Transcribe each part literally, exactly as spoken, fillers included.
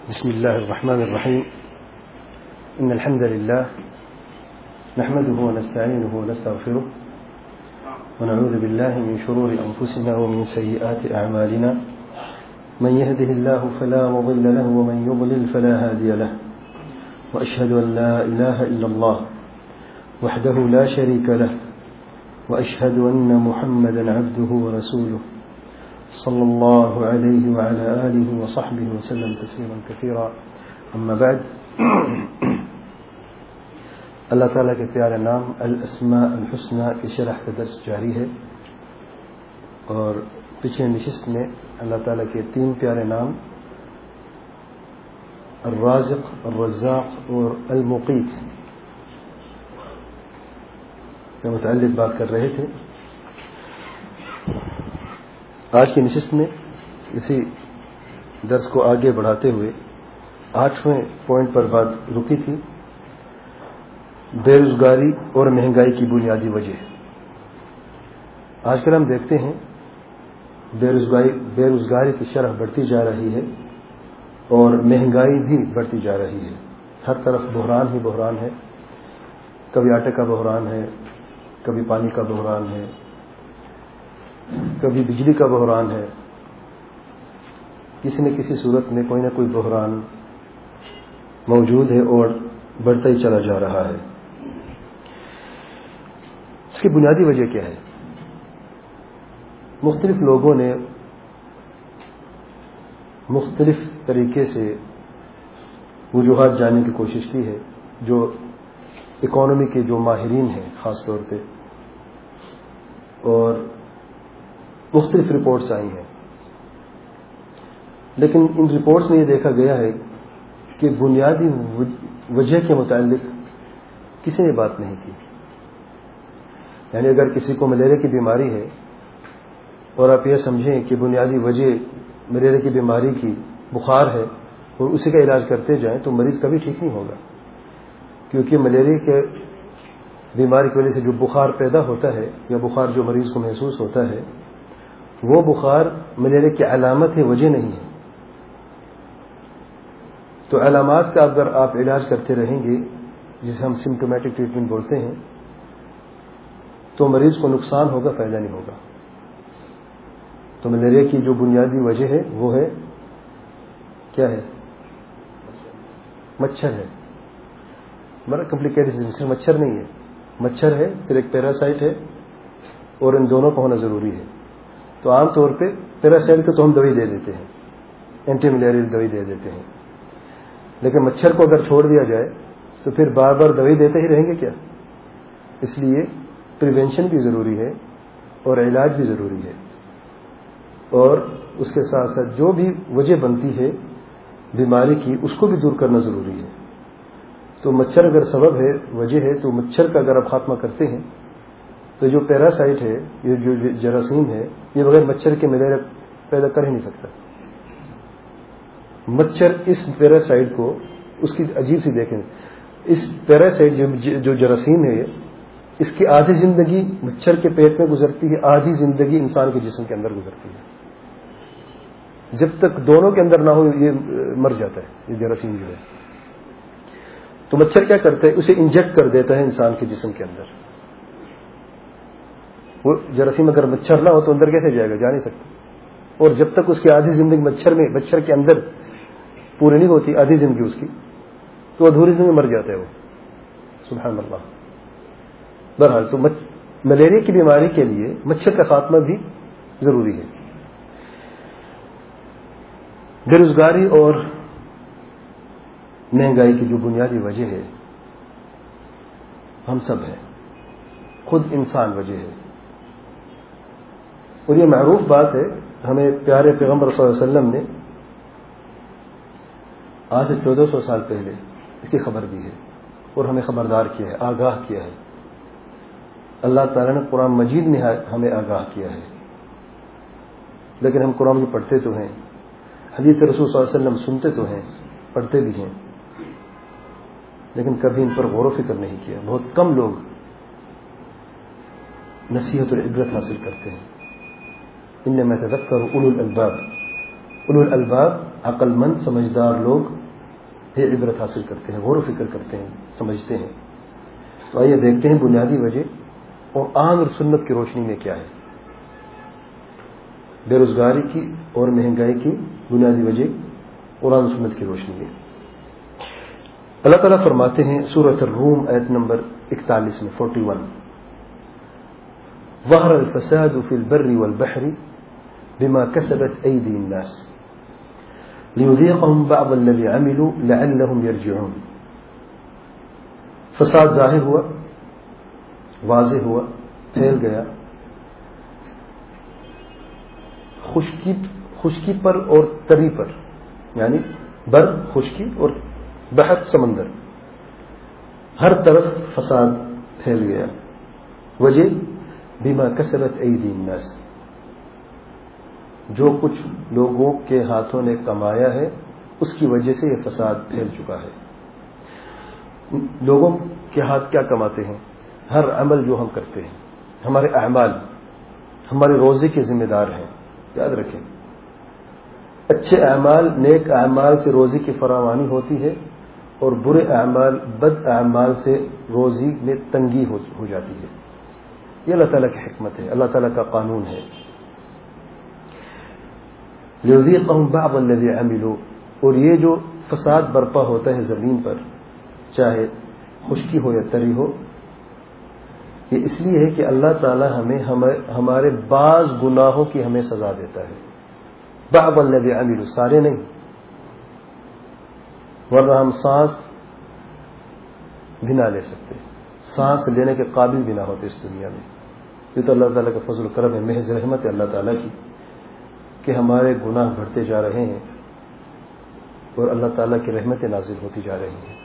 بسم الله الرحمن الرحيم. إن الحمد لله نحمده ونستعينه ونستغفره ونعوذ بالله من شرور أنفسنا ومن سيئات أعمالنا. من يهده الله فلا مضل له ومن يضلل فلا هادي له. وأشهد أن لا إله إلا الله وحده لا شريك له وأشهد أن محمدا عبده ورسوله صلى الله عليه وعلى آله وصحبه وسلم تسليما كثيرا. أما بعد. اللہ تعالیٰ کے پیارے نام الاسماء الحسنى کی شرح کا درس جاری ہے، اور پچھلے نشست میں اللہ تعالیٰ کے تین پیارے نام الرازق، الرزاق اور المقیت کے متعلق بات کر رہے تھے. آج کی نشست میں اسی درس کو آگے بڑھاتے ہوئے آٹھویں پوائنٹ پر بات رکی تھی، بے روزگاری اور مہنگائی کی بنیادی وجہ. آج کل ہم دیکھتے ہیں بے روزگاری بے روزگاری کی شرح بڑھتی جا رہی ہے اور مہنگائی بھی بڑھتی جا رہی ہے. ہر طرف بحران ہی بحران ہے. کبھی آٹے کا بحران ہے، کبھی پانی کا بحران ہے، کبھی بجلی کا بحران ہے. کسی نہ کسی صورت میں کوئی نہ کوئی بحران موجود ہے اور بڑھتا ہی چلا جا رہا ہے. اس کی بنیادی وجہ کیا ہے؟ مختلف لوگوں نے مختلف طریقے سے وجوہات جاننے کی کوشش کی ہے، جو اکانومی کے جو ماہرین ہیں خاص طور پہ، اور مختلف رپورٹس آئی ہیں. لیکن ان رپورٹس میں یہ دیکھا گیا ہے کہ بنیادی وجہ کے متعلق کسی نے بات نہیں کی. یعنی اگر کسی کو ملیریا کی بیماری ہے اور آپ یہ سمجھیں کہ بنیادی وجہ ملیریا کی بیماری کی بخار ہے اور اسی کا علاج کرتے جائیں تو مریض کبھی ٹھیک نہیں ہوگا، کیونکہ ملیریا کے بیماری کی وجہ سے جو بخار پیدا ہوتا ہے یا بخار جو مریض کو محسوس ہوتا ہے، وہ بخار ملیریا کی علامت ہے، وجہ نہیں ہے. تو علامات کا اگر آپ علاج کرتے رہیں گے، جسے ہم سمپٹومیٹک ٹریٹمنٹ بولتے ہیں، تو مریض کو نقصان ہوگا، فائدہ نہیں ہوگا. تو ملیریا کی جو بنیادی وجہ ہے وہ ہے کیا ہے؟ مچھر ہے. بڑا کمپلیکیٹڈ، صرف مچھر نہیں ہے، مچھر ہے، پھر ایک پیراسائٹ ہے، اور ان دونوں کا ہونا ضروری ہے. تو عام طور پہ پیراسائٹ کو تو ہم دوائی دے دیتے ہیں، اینٹی ملیریل دوائی دے دیتے ہیں. لیکن مچھر کو اگر چھوڑ دیا جائے تو پھر بار بار دوائی دیتے ہی رہیں گے کیا؟ اس لیے پریونشن بھی ضروری ہے اور علاج بھی ضروری ہے، اور اس کے ساتھ ساتھ جو بھی وجہ بنتی ہے بیماری کی اس کو بھی دور کرنا ضروری ہے. تو مچھر اگر سبب ہے، وجہ ہے، تو مچھر کا اگر آپ خاتمہ کرتے ہیں تو جو پیراسائٹ ہے، یہ جو جراثیم ہے، یہ بغیر مچھر کے ملیریا پیدا کر ہی نہیں سکتا. مچھر اس پیراسائٹ کو، اس کی عجیب سی دیکھیں، اس پیراسائٹ جو جراثیم ہے، اس کی آدھی زندگی مچھر کے پیٹ میں گزرتی ہے، آدھی زندگی انسان کے جسم کے اندر گزرتی ہے. جب تک دونوں کے اندر نہ ہو یہ مر جاتا ہے، یہ جراثیم جو ہے. تو مچھر کیا کرتا ہے؟ اسے انجیکٹ کر دیتا ہے انسان کے جسم کے اندر. وہ جراثیم اگر مچھر نہ ہو تو اندر کیسے جائے گا؟ جا نہیں سکتا. اور جب تک اس کی آدھی زندگی مچھر میں مچھر کے اندر پوری نہیں ہوتی، آدھی زندگی اس کی، تو ادھوری زندگی مر جاتا ہے وہ. سبحان اللہ. بہرحال تو ملیریا کی بیماری کے لیے مچھر کا خاتمہ بھی ضروری ہے. بے روزگاری اور مہنگائی کی جو بنیادی وجہ ہے، ہم سب ہیں، خود انسان وجہ ہے. اور یہ معروف بات ہے، ہمیں پیارے پیغمبر صلی اللہ علیہ وسلم نے آج سے چودہ سو سال پہلے اس کی خبر دی ہے اور ہمیں خبردار کیا ہے، آگاہ کیا ہے. اللہ تعالیٰ نے قرآن مجید میں ہمیں آگاہ کیا ہے. لیکن ہم قرآن کو پڑھتے تو ہیں، حدیث رسول صلی اللہ علیہ وسلم سنتے تو ہیں، پڑھتے بھی ہیں، لیکن کبھی ان پر غور و فکر نہیں کیا. بہت کم لوگ نصیحت اور عبرت حاصل کرتے ہیں. انما يتذكر اولو الالباب. اولو الالباب عقل مند سمجھدار لوگ یہ عبرت حاصل کرتے ہیں، غور و فکر کرتے ہیں، سمجھتے ہیں. تو آئیے دیکھتے ہیں بنیادی وجہ قرآن اور سنت کی روشنی میں کیا ہے. بے روزگاری کی اور مہنگائی کی بنیادی وجہ قرآن و سنت کی روشنی میں. اللہ تعالیٰ فرماتے ہیں سورۃ الروم آیت نمبر اکتالیس میں فورٹی ون، ظہر الفساد فی البر والبحر بما کسبت ایدی الناس لیذیقہم بعض الذی عملوا لعلہم یرجعون. فساد ظاہر ہوا، واضح ہوا، پھیل گیا، خشکی خشکی پر اور تری پر، یعنی بر خشکی اور بحر سمندر، ہر طرف فساد پھیل گیا. وجہ بما کسبت ایدی الناس، جو کچھ لوگوں کے ہاتھوں نے کمایا ہے اس کی وجہ سے یہ فساد پھیل چکا ہے. لوگوں کے ہاتھ کیا کماتے ہیں؟ ہر عمل جو ہم کرتے ہیں، ہمارے اعمال ہمارے روزے کے ذمہ دار ہیں. یاد رکھیں، اچھے اعمال، نیک اعمال سے روزی کی فراوانی ہوتی ہے، اور برے اعمال، بد اعمال سے روزی میں تنگی ہو جاتی ہے. یہ اللہ تعالیٰ کی حکمت ہے، اللہ تعالیٰ کا قانون ہے. لیذیقہم بعض الذی عملوا، اور یہ جو فساد برپا ہوتا ہے زمین پر، چاہے خشکی ہو یا تری ہو، یہ اس لیے ہے کہ اللہ تعالیٰ ہمیں ہمارے بعض گناہوں کی ہمیں سزا دیتا ہے. بعض الذی عملوا، سارے نہیں، ورنہ ہم سانس بھی نہ لے سکتے، سانس لینے کے قابل بھی نہ ہوتے اس دنیا میں. یہ تو اللہ تعالیٰ کا فضل و کرم ہے، محض رحمت ہے اللہ تعالیٰ کی کہ ہمارے گناہ بڑھتے جا رہے ہیں اور اللہ تعالیٰ کی رحمتیں نازل ہوتی جا رہی ہیں.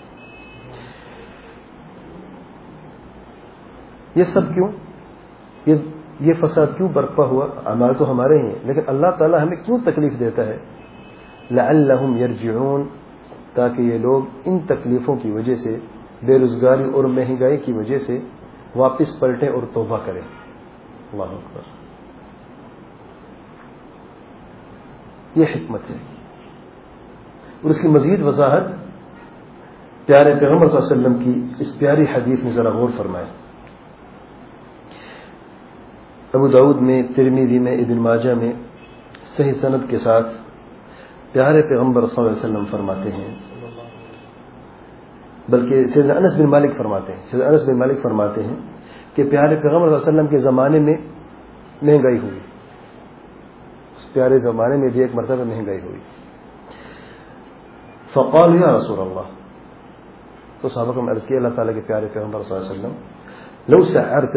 یہ سب کیوں؟ یہ یہ فساد کیوں برپا ہوا؟ اعمال تو ہمارے ہیں، لیکن اللہ تعالیٰ ہمیں کیوں تکلیف دیتا ہے؟ لعلہم یرجعون، تاکہ یہ لوگ ان تکلیفوں کی وجہ سے، بے روزگاری اور مہنگائی کی وجہ سے واپس پلٹیں اور توبہ کریں. اللہ اکبر، یہ حکمت ہے. اور اس کی مزید وضاحت پیارے پیغمبر صلی اللہ علیہ وسلم کی اس پیاری حدیث میں ذرا غور فرمائیں. ابو داؤد میں، ترمذی میں، ابن ماجہ میں صحیح سند کے ساتھ پیارے پیغمبر صلی اللہ علیہ وسلم فرماتے ہیں، بلکہ سیدنا انس بن مالک فرماتے ہیں سیدنا انس بن مالک فرماتے ہیں کہ پیارے پیغمبر صلی اللہ علیہ وسلم کے زمانے میں مہنگائی ہوئی. اس پیارے زمانے میں بھی ایک مرتبہ مہنگائی ہوئی. فقالوا یا رسول اللہ، تو صحابہ کو عرض کیا اللہ تعالیٰ کے پیارے پیغمبر صلی اللہ علیہ وسلم، لو سعرت،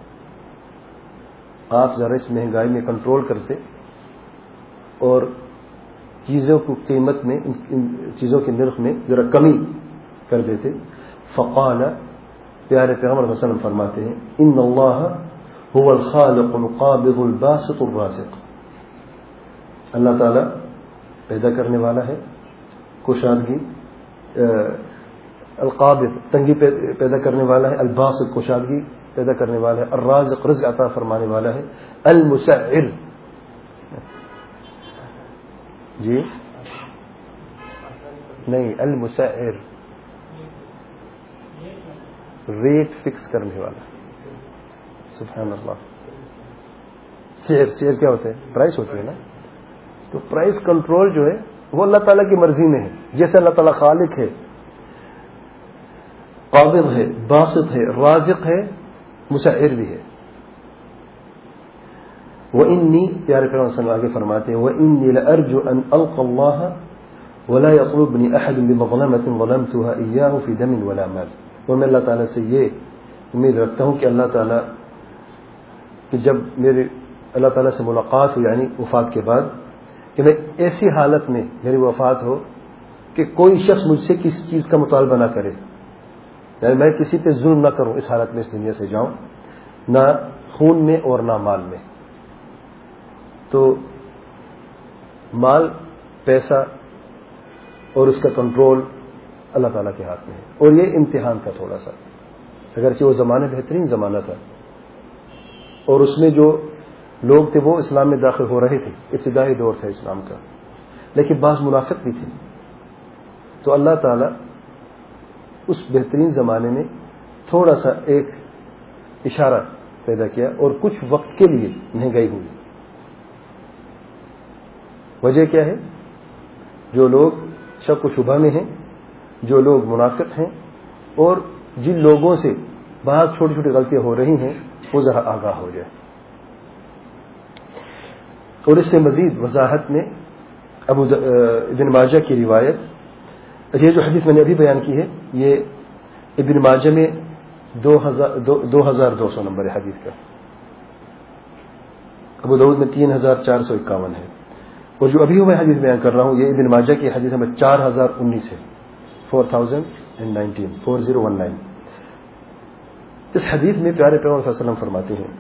آپ ذرا اس مہنگائی میں کنٹرول کرتے اور چیزوں کی قیمت میں، ان چیزوں کے نرخ میں ذرا کمی کر دیتے. فقال، پیارے پیغمبر صلی اللہ علیہ وسلم فرماتے ہیں، ان اللہ هو الخالق القابض الباسط الرازق، اللہ تعالیٰ پیدا کرنے والا ہے، کشادگی، القابض تنگی پیدا کرنے والا ہے، الباسط کشادگی پیدا کرنے والا ہے، الرازق رزق عطا فرمانے والا ہے، المسعر، جی نہیں، المسعر ریٹ فکس کرنے والا. سبحان اللہ. سعر سعر کیا ہوتا ہے؟ پرائس ہوتی ہے نا. تو پرائس کنٹرول جو ہے وہ اللہ تعالیٰ کی مرضی میں ہے. جیسے اللہ تعالیٰ خالق ہے، قابض ہے، باسط ہے، رازق ہے، مسعر بھی ہے. وَإِنِّي، پیارے پیغمبر صلی اللہ علیہ وسلم آگے فرماتے ہیں، وَإِنِّي لَأَرْجُو أَنْ أَلْقَى اللَّهَ وَلَا يَطْلُبْنِي أَحَدٌ بِمَظْلَمَةٍ ظَلَمْتُهَا إِيَّاهُ فِي دَمٍ وَلَا مَالٍ. اور میں اللہ تعالیٰ سے یہ امید رکھتا ہوں کہ اللہ تعالیٰ کہ جب میرے اللہ تعالیٰ سے ملاقات ہو، یعنی وفات کے بعد، کہ میں ایسی حالت میں میری وفات ہو کہ کوئی شخص مجھ سے کسی چیز کا مطالبہ نہ کرے، یعنی میں کسی پہ ظلم نہ کروں، اس حالت میں اس دنیا سے جاؤں، نہ خون میں اور نہ مال میں. تو مال، پیسہ اور اس کا کنٹرول اللہ تعالیٰ کے ہاتھ میں ہے. اور یہ امتحان تھا تھوڑا سا، اگرچہ وہ زمانہ بہترین زمانہ تھا، اور اس میں جو لوگ تھے وہ اسلام میں داخل ہو رہے تھے، ابتدائی دور تھا اسلام کا، لیکن بعض منافق بھی تھے. تو اللہ تعالیٰ اس بہترین زمانے میں تھوڑا سا ایک اشارہ پیدا کیا اور کچھ وقت کے لیے مہنگائی ہوئی. وجہ کیا ہے؟ جو لوگ شک و شبہ میں ہیں، جو لوگ منافق ہیں، اور جن لوگوں سے بعض چھوٹی چھوٹی غلطیاں ہو رہی ہیں، وہ ذرا آگاہ ہو جائے. اور اس سے مزید وضاحت میں ابو ابن ماجہ کی روایت، یہ جو حدیث میں نے ابھی بیان کی ہے، یہ ابن ماجہ میں دو ہزار دو ہزار دو سو نمبر ہے حدیث کا. ابو داؤد میں تین ہزار چار سو اکاون ہے. اور جو ابھی میں حدیث بیان کر رہا ہوں، یہ ابن ماجہ کی حدیث نمبر چار ہزار انیس ہے، four thousand and nineteen four zero one nine. اس حدیث میں پیارے پیغمبر صلی اللہ علیہ وسلم فرماتے ہیں،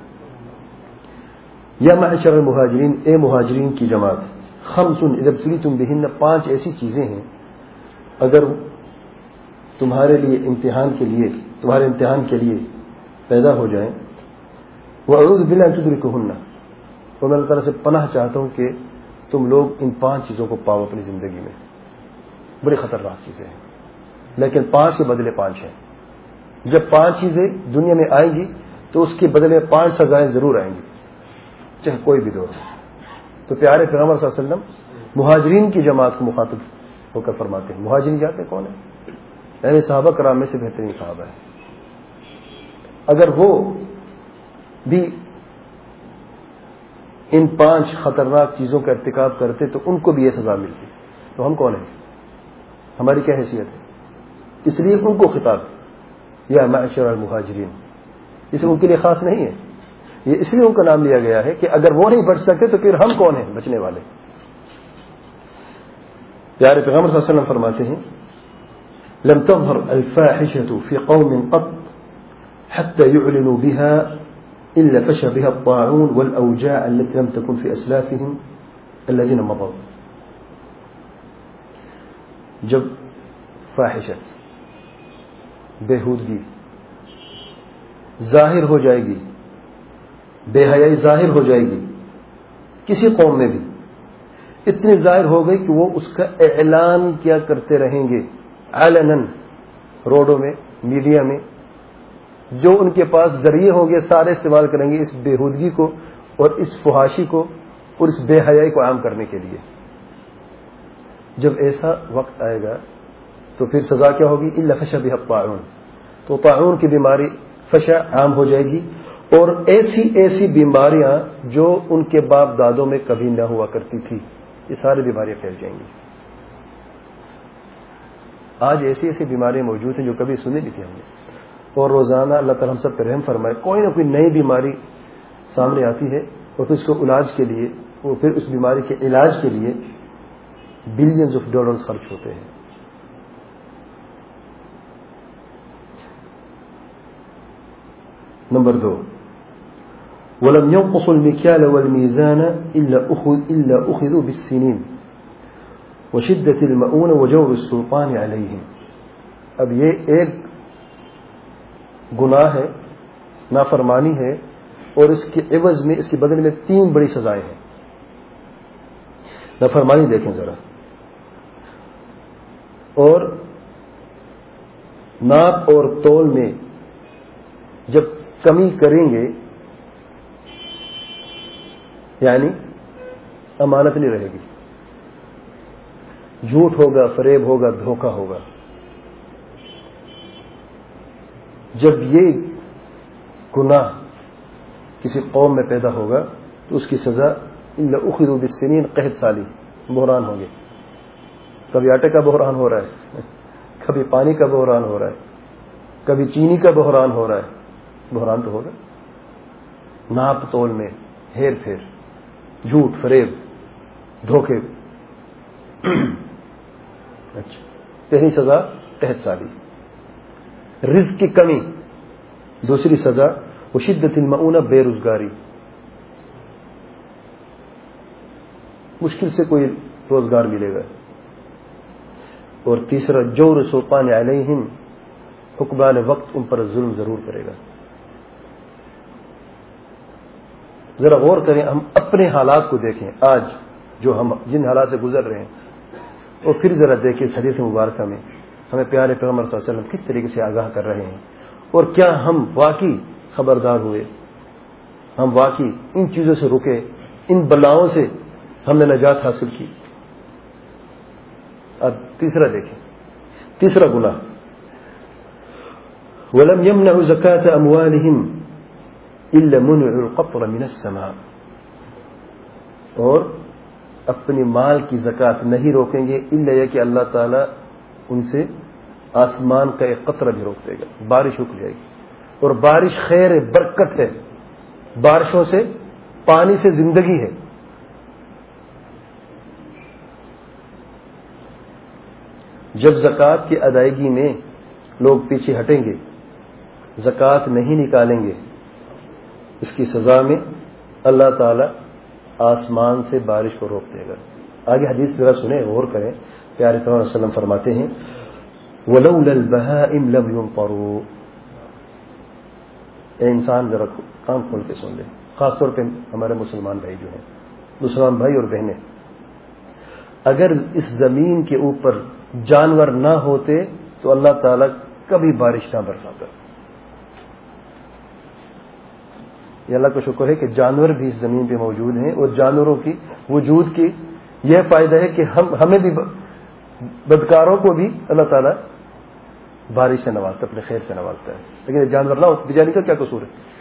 یا معشر المہاجرین، اے مہاجرین کی جماعت، خمس اذا ابتلیتم بہن، پانچ ایسی چیزیں ہیں اگر تمہارے لیے امتحان کے لیے تمہارے امتحان کے لیے پیدا ہو جائیں، واعوذ باللہ ان تدرکہن، اور میں اللہ تعالیٰ سے پناہ چاہتا ہوں کہ تم لوگ ان پانچ چیزوں کو پاؤ اپنی زندگی میں. بڑی خطرناک چیزیں ہیں، لیکن پانچ کے بدلے پانچ ہیں. جب پانچ چیزیں دنیا میں آئیں گی تو اس کے بدلے پانچ سزائیں ضرور آئیں گی، چاہے کوئی بھی دور ہو. تو پیارے پیغمبر صلی اللہ علیہ وسلم مہاجرین کی جماعت کو مخاطب ہو کر فرماتے ہیں. مہاجرین جانتے ہیں کون ہے؟ یعنی صحابہ کرام میں سے بہترین صحابہ ہے. اگر وہ بھی ان پانچ خطرناک چیزوں کا ارتکاب کرتے تو ان کو بھی یہ سزا ملتی. تو ہم کون ہیں؟ ہماری کیا حیثیت ہے؟ اس لیے ان کو خطاب یا معشر المہاجرین، اسے ان کے لیے خاص نہیں ہے. یہ اس لیے ان کا نام لیا گیا ہے کہ اگر وہ نہیں بچ سکتے تو پھر ہم کون ہیں بچنے والے. پیارے پیغمبر صلی اللہ علیہ وسلم فرماتے ہیں، لم تظهر الفاحشة في قوم قط حتى يعلنوا بها إلا فشى بها الطاعون والأوجاع التي لم تكن في أسلافهم الذين مضوا. جب فاحشت، بےہودگی ظاہر ہو جائے گی، بے حیائی ظاہر ہو جائے گی کسی قوم میں بھی، اتنی ظاہر ہو گئی کہ وہ اس کا اعلان کیا کرتے رہیں گے علناً، روڈوں میں، میڈیا میں، جو ان کے پاس ذریعے ہوں گے سارے استعمال کریں گے اس بےہودگی کو اور اس فحاشی کو اور اس بے حیائی کو عام کرنے کے لیے. جب ایسا وقت آئے گا تو پھر سزا کیا ہوگی؟ الا فشى بها الطاعون، تو طاعون کی بیماری فشا عام ہو جائے گی، اور ایسی ایسی بیماریاں جو ان کے باپ دادوں میں کبھی نہ ہوا کرتی تھی، یہ ساری بیماریاں پھیل جائیں گی. آج ایسی ایسی بیماریاں موجود ہیں جو کبھی سنی نہیں تھی ہم نے، اور روزانہ اللہ تعالیٰ ہم سب پہ رحم فرمائے کوئی نہ کوئی نئی بیماری سامنے آتی ہے، اور پھر اس کو علاج کے لیے اور پھر اس بیماری کے علاج کے لیے بلینز آف ڈالرز خرچ ہوتے ہیں. نمبر دو، وَلَمْ يَنْقُصُوا الْمِكْيَالَ وَالْمِيزَانَ إِلَّا أُخِذُوا بِالسِّنِينِ وَشِدَّةِ الْمَؤُونَ وَجَوْرِ السُّلْطَانِ عَلَيْهِمْ. اب یہ ایک گناہ ہے، نافرمانی ہے، اور اس کے عوض میں، اس کے بدلے میں تین بڑی سزائیں ہیں. نافرمانی دیکھیں ذرا، اور ناپ اور تول میں جب کمی کریں گے، یعنی امانت نہیں رہے گی، جھوٹ ہوگا، فریب ہوگا، دھوکہ ہوگا. جب یہ گناہ کسی قوم میں پیدا ہوگا تو اس کی سزا الا اخذوا بالسنین، قحط سالی، بحران ہوں گے. کبھی آٹے کا بحران ہو رہا ہے، کبھی پانی کا بحران ہو رہا ہے، کبھی چینی کا بحران ہو رہا ہے. بحران تو ہوگا. ناپ تول میں ہیر پھیر، جھوٹ، فریب، دھوکے. اچھا، پہلی سزا قحط سالی، رزق کی کمی. دوسری سزا وشدت المؤونہ، بے روزگاری، مشکل سے کوئی روزگار ملے گا. اور تیسرا جور سلطان علیہم، حکمران وقت ان پر ظلم ضرور کرے گا. ذرا غور کریں، ہم اپنے حالات کو دیکھیں. آج جو ہم جن حالات سے گزر رہے ہیں، اور پھر ذرا دیکھیں اس حدیث مبارکہ میں ہمیں پیارے پیغمبر صلی اللہ علیہ وسلم کس طریقے سے آگاہ کر رہے ہیں، اور کیا ہم واقعی خبردار ہوئے، ہم واقعی ان چیزوں سے رکے، ان بلاؤں سے ہم نے نجات حاصل کی۔ اب تیسرا دیکھیں، تیسرا گناہ، وَلَمْ يَمْنَعُ زَكَاةَ أَمْوَالِهِمْ إِلَّا مُنِعُوا الْقَطْرَ مِنَ السَّمَاءِ، اور اپنی مال کی زکوٰۃ نہیں روکیں گے الا یہ کہ اللہ تعالیٰ ان سے آسمان کا ایک قطرہ بھی روک دے گا، بارش رک جائے گی۔ اور بارش خیر ہے، برکت ہے، بارشوں سے، پانی سے زندگی ہے۔ جب زکوٰۃ کی ادائیگی میں لوگ پیچھے ہٹیں گے، زکوٰۃ نہیں نکالیں گے، اس کی سزا میں اللہ تعالی آسمان سے بارش کو روک دے گا۔ آگے حدیث ذرا سنیں، غور کریں۔ پیارے صلی اللہ علیہ وسلم فرماتے ہیں وَلَوْلَا الْبَهَائِمْ لَمْ يُمْطَرُوا۔ اے انسان ذرا کان کھول کے سن لیں، خاص طور پہ ہمارے مسلمان بھائی جو ہیں، مسلمان بھائی اور بہنیں، اگر اس زمین کے اوپر جانور نہ ہوتے تو اللہ تعالیٰ کبھی بارش نہ برساتا۔ یہ اللہ کا شکر ہے کہ جانور بھی اس زمین پہ موجود ہیں، اور جانوروں کی وجود کی یہ فائدہ ہے کہ ہم ہمیں بھی، بدکاروں کو بھی اللہ تعالیٰ بارش سے نوازتا، اپنے خیر سے نوازتا ہے۔ لیکن یہ جانور نہ ہو تو بجانی کا کیا قصور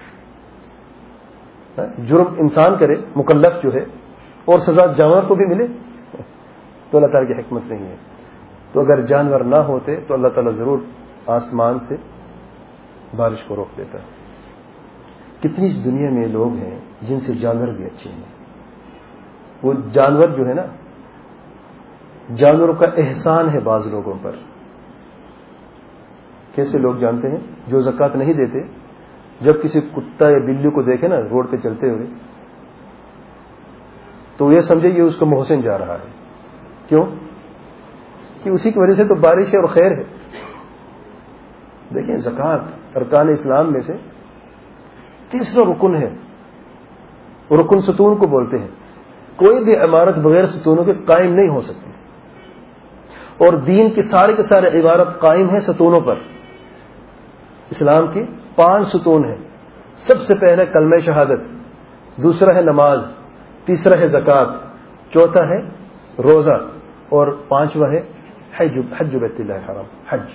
ہے؟ جرم انسان کرے، مکلف جو ہے، اور سزا جانور کو بھی ملے تو اللہ تعالیٰ کی حکمت نہیں ہے۔ تو اگر جانور نہ ہوتے تو اللہ تعالیٰ ضرور آسمان سے بارش کو روک دیتا ہے۔ کتنی اس دنیا میں لوگ ہیں جن سے جانور بھی اچھے ہیں، وہ جانور جو ہے نا، جانوروں کا احسان ہے بعض لوگوں پر۔ کیسے لوگ جانتے ہیں؟ جو زکوٰۃ نہیں دیتے، جب کسی کتا یا بلی کو دیکھے نا روڈ پہ چلتے ہوئے تو یہ سمجھے یہ اس کو محسن جا رہا ہے۔ کیوں؟ کہ اسی کی وجہ سے تو بارش ہے اور خیر ہے۔ دیکھیں، زکوٰۃ ارکان اسلام میں سے تیسرا رکن ہے، رکن ستون کو بولتے ہیں۔ کوئی بھی عمارت بغیر ستونوں کے قائم نہیں ہو سکتی، اور دین کی سارے کے سارے عبارت قائم ہے ستونوں پر۔ اسلام کی پانچ ستون ہیں۔ سب سے پہلے کلمہ شہادت، دوسرا ہے نماز، تیسرا ہے زکوٰۃ، چوتھا ہے روزہ، اور پانچواں ہے حج حج بیت اللہ الحرام، حج۔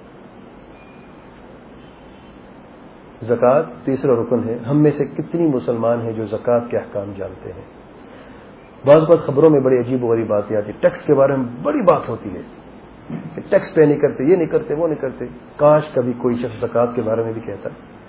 زکوٰۃ تیسرا رکن ہے۔ ہم میں سے کتنی مسلمان ہیں جو زکوٰۃ کے احکام جانتے ہیں؟ بعض بعض خبروں میں بڑی عجیب و غریب باتیں آتی، ٹیکس کے بارے میں بڑی بات ہوتی ہے کہ ٹیکس پے نہیں کرتے، یہ نہیں کرتے، وہ نہیں کرتے۔ کاش کبھی کوئی شخص زکوٰۃ کے بارے میں بھی کہتا۔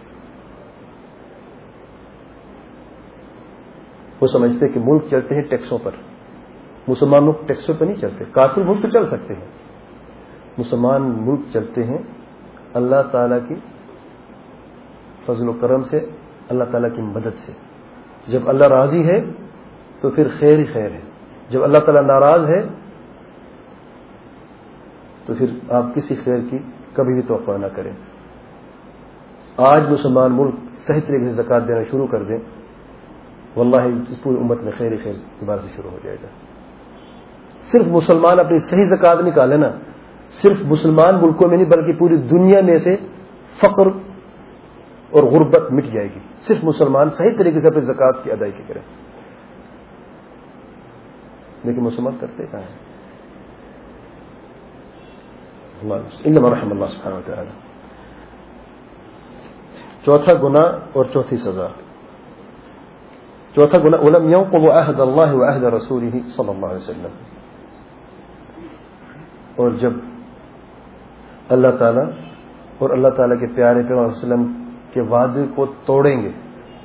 وہ سمجھتے کہ ملک چلتے ہیں ٹیکسوں پر، مسلمان ملک ٹیکسوں پہ نہیں چلتے۔ کافر ملک تو چل سکتے ہیں، مسلمان ملک چلتے ہیں اللہ تعالیٰ کی فضل و کرم سے، اللہ تعالیٰ کی مدد سے۔ جب اللہ راضی ہے تو پھر خیر ہی خیر ہے، جب اللہ تعالیٰ ناراض ہے تو پھر آپ کسی خیر کی کبھی بھی توقع نہ کریں۔ آج مسلمان ملک صحیح طریقے سے زکوٰۃ دینا شروع کر دیں، واللہ اس پوری امت میں خیر ہی خیر دوبارہ سے شروع ہو جائے گا۔ صرف مسلمان اپنی صحیح زکوٰۃ نکالے نا، صرف مسلمان ملکوں میں نہیں بلکہ پوری دنیا میں سے فقر اور غربت مٹ جائے گی، صرف مسلمان صحیح طریقے سے اپنی زکوٰۃ کی ادائیگی کریں۔ لیکن مسلمان کرتے کہاں ہیں؟ انما رحم اللہ سبحانہ وتعالی۔ چوتھا گناہ اور چوتھی سزا، چوتھا گناہ ولم ينقضوا عهد الله وعهد رسوله صلی اللہ علیہ وسلم۔ اور جب اللہ تعالیٰ اور اللہ تعالیٰ کے پیارے پیغمبر صلی اللہ علیہ وسلم کے وعدے کو توڑیں گے،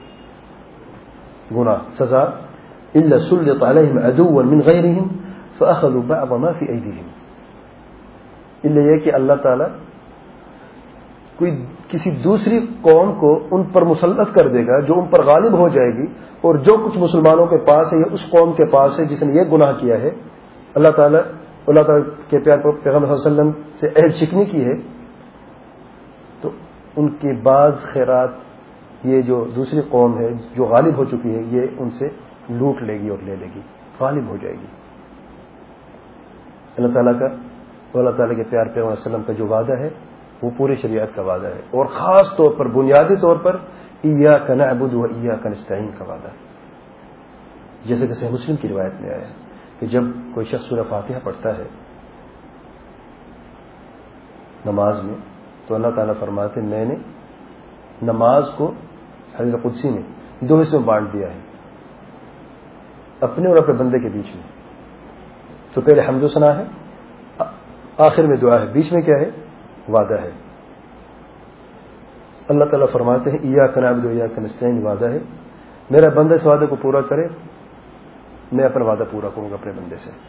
گناہ سزا الا سلط عليهم عدوا من غيرهم فاخذوا بعض ما في ايديهم، الا یہ کہ اللہ تعالیٰ کوئی کسی دوسری قوم کو ان پر مسلط کر دے گا جو ان پر غالب ہو جائے گی، اور جو کچھ مسلمانوں کے پاس ہے یہ اس قوم کے پاس ہے جس نے یہ گناہ کیا ہے۔ اللہ تعالیٰ اللہ تعالیٰ کے پیار پیغمبر صلی اللہ علیہ وسلم سے عہد شکنی کی ہے، تو ان کے بعض خیرات یہ جو دوسری قوم ہے جو غالب ہو چکی ہے یہ ان سے لوٹ لے گی اور لے لے گی، غالب ہو جائے گی۔ اللہ تعالیٰ کا اللہ تعالیٰ کے پیار پیغمبر صلی اللہ علیہ وسلم کا جو وعدہ ہے وہ پوری شریعت کا وعدہ ہے، اور خاص طور پر بنیادی طور پر ایاک نعبد و ایاک نستعین کا وعدہ ہے. جیسے کہ صحیح مسلم کی روایت میں آیا ہے کہ جب کوئی شخص سورہ فاتحہ پڑھتا ہے نماز میں تو اللہ تعالیٰ فرماتے ہیں میں نے نماز کو حدیث قدسی میں دو حصوں میں بانٹ دیا ہے، اپنے اور اپنے بندے کے بیچ میں. تو پہلے حمد و ثنا ہے، آخر میں دعا ہے، بیچ میں کیا ہے؟ وعدہ ہے. اللہ تعالیٰ فرماتے ہیں ایاک نعبد و ایاک نستعین وعدہ ہے، میرا بندہ اس وعدے کو پورا کرے میں اپنا وعدہ پورا کروں گا اپنے بندے سے.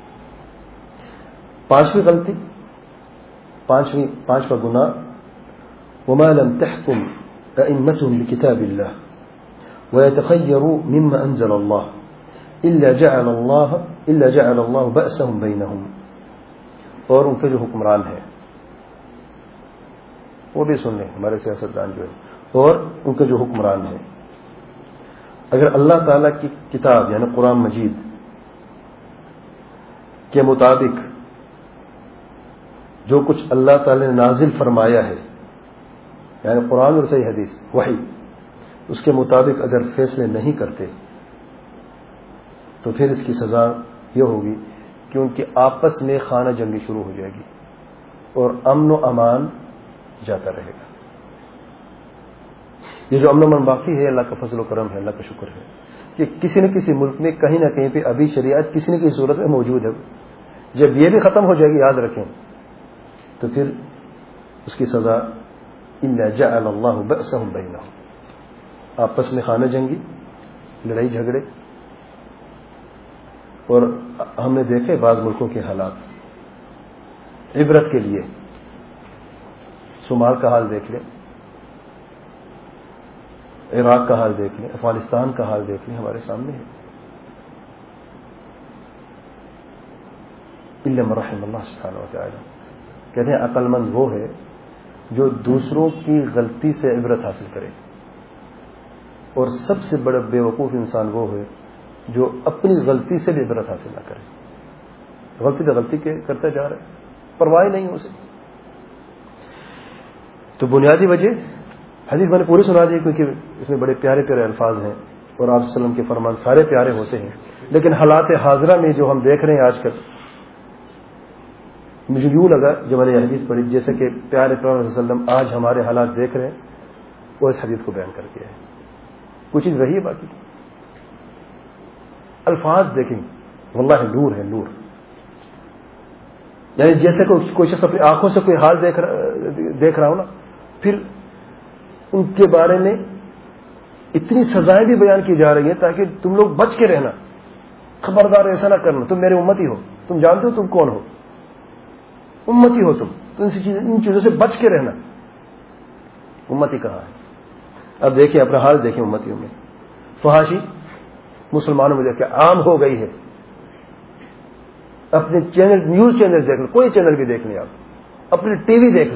پانچویں غلطی پانچویں پانچواں گناہ وما لم تحكم أئمتهم بكتاب الله ويتخيروا مما أنزل الله إلا جعل الله إلا جعل الله بأسهم بينهم. اور ان کے جو حکمران ہیں وہ بھی سن لیں، ہمارے سیاستدان جو ہے، اور ان کے جو حکمران ہیں اگر اللہ تعالیٰ کی کتاب یعنی قرآن مجید کے مطابق جو کچھ اللہ تعالیٰ نے نازل فرمایا ہے یعنی قرآن اور صحیح حدیث وحی اس کے مطابق اگر فیصلے نہیں کرتے تو پھر اس کی سزا یہ ہوگی کہ ان کے آپس میں خانہ جنگی شروع ہو جائے گی اور امن و امان جاتا رہے گا. یہ جو امن و امان باقی ہے اللہ کا فضل و کرم ہے، اللہ کا شکر ہے کہ کسی نہ کسی ملک میں کہیں نہ کہیں پہ ابھی شریعت کسی نہ کسی صورت میں موجود ہے. جب یہ بھی ختم ہو جائے گی یاد رکھیں تو پھر اس کی سزا الا جعل اللہ بأسهم بینہم، آپس میں خانہ جنگی، لڑائی جھگڑے. اور ہم نے دیکھے بعض ملکوں کے حالات عبرت کے لیے، صومال کا حال دیکھ لیں، عراق کا حال دیکھ لیں، افغانستان کا حال دیکھ لیں، ہمارے سامنے ہے. الا من رحم اللہ سبحانہ و تعالی. کہتے ہیں عقل مند وہ ہے جو دوسروں کی غلطی سے عبرت حاصل کرے، اور سب سے بڑا بے وقوف انسان وہ ہے جو اپنی غلطی سے بھی عبرت حاصل نہ کرے. غلطی پہ غلطی کرتا جا رہا ہے، پرواہ نہیں اسے. تو بنیادی وجہ حدیث میں نے پوری سنا دی کیونکہ اس میں بڑے پیارے پیارے الفاظ ہیں اور آپ صلی اللہ علیہ وسلم کے فرمان سارے پیارے ہوتے ہیں، لیکن حالات حاضرہ میں جو ہم دیکھ رہے ہیں آج کل، مجھے یوں لگا جب میں نے یہ حدیث پڑھی جیسے کہ پیارے پیغمبر صلی اللہ علیہ وسلم آج ہمارے حالات دیکھ رہے ہیں وہ اس حدیث کو بیان کر دیا ہے. کچھ چیز رہی ہے باقی. الفاظ دیکھیں واللہ نور ہے، نور. یعنی جیسے کوئی شخص اپنی آنکھوں سے کوئی حال دیکھ رہا دیکھ رہا ہو نا، پھر ان کے بارے میں اتنی سزائیں بھی بیان کی جا رہی ہیں تاکہ تم لوگ بچ کے رہنا، خبردار ایسا نہ کرنا، تم میرے امتی ہو، تم جانتے ہو تم کون ہو، امتی ہو تم، تو ان چیزوں سے بچ کے رہنا. امتی کہاں ہے؟ اب دیکھیں اپنا حال دیکھیں امتیوں میں. فحاشی مسلمانوں میں دیکھ عام ہو گئی ہے. اپنے چینل نیوز چینل دیکھ لیں، کوئی چینل بھی دیکھ لیں، آپ اپنے ٹی وی دیکھ لیں،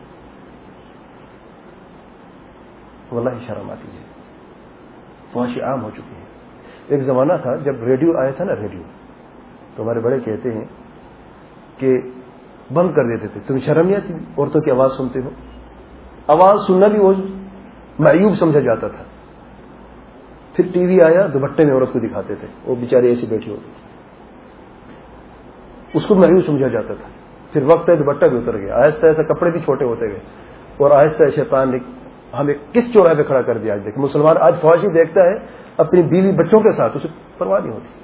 واللہ شرم آتی ہے. فحاشی عام ہو چکی ہے. ایک زمانہ تھا جب ریڈیو آیا تھا نا، ریڈیو تو ہمارے بڑے کہتے ہیں کہ بند کر دیتے تھے. تمہیں شرم نہیں آتی عورتوں کی آواز سنتے ہو؟ آواز سننا بھی وہ معیوب سمجھا جاتا تھا. پھر ٹی وی آیا، دوپٹے میں عورت کو دکھاتے تھے، وہ بیچاری ایسی بیٹھی ہوتی تھی، اس کو معیوب سمجھا جاتا تھا. پھر وقت ہے دوپٹہ بھی اتر گیا، آہستہ آہستہ کپڑے بھی چھوٹے ہوتے گئے، اور آہستہ شیطان نے ہمیں کس چوراہے پہ کھڑا کر دیا. آج دیکھ مسلمان آج فحاشی دیکھتا ہے اپنی بیوی بچوں کے ساتھ، اسے پرواہ نہیں ہوتی.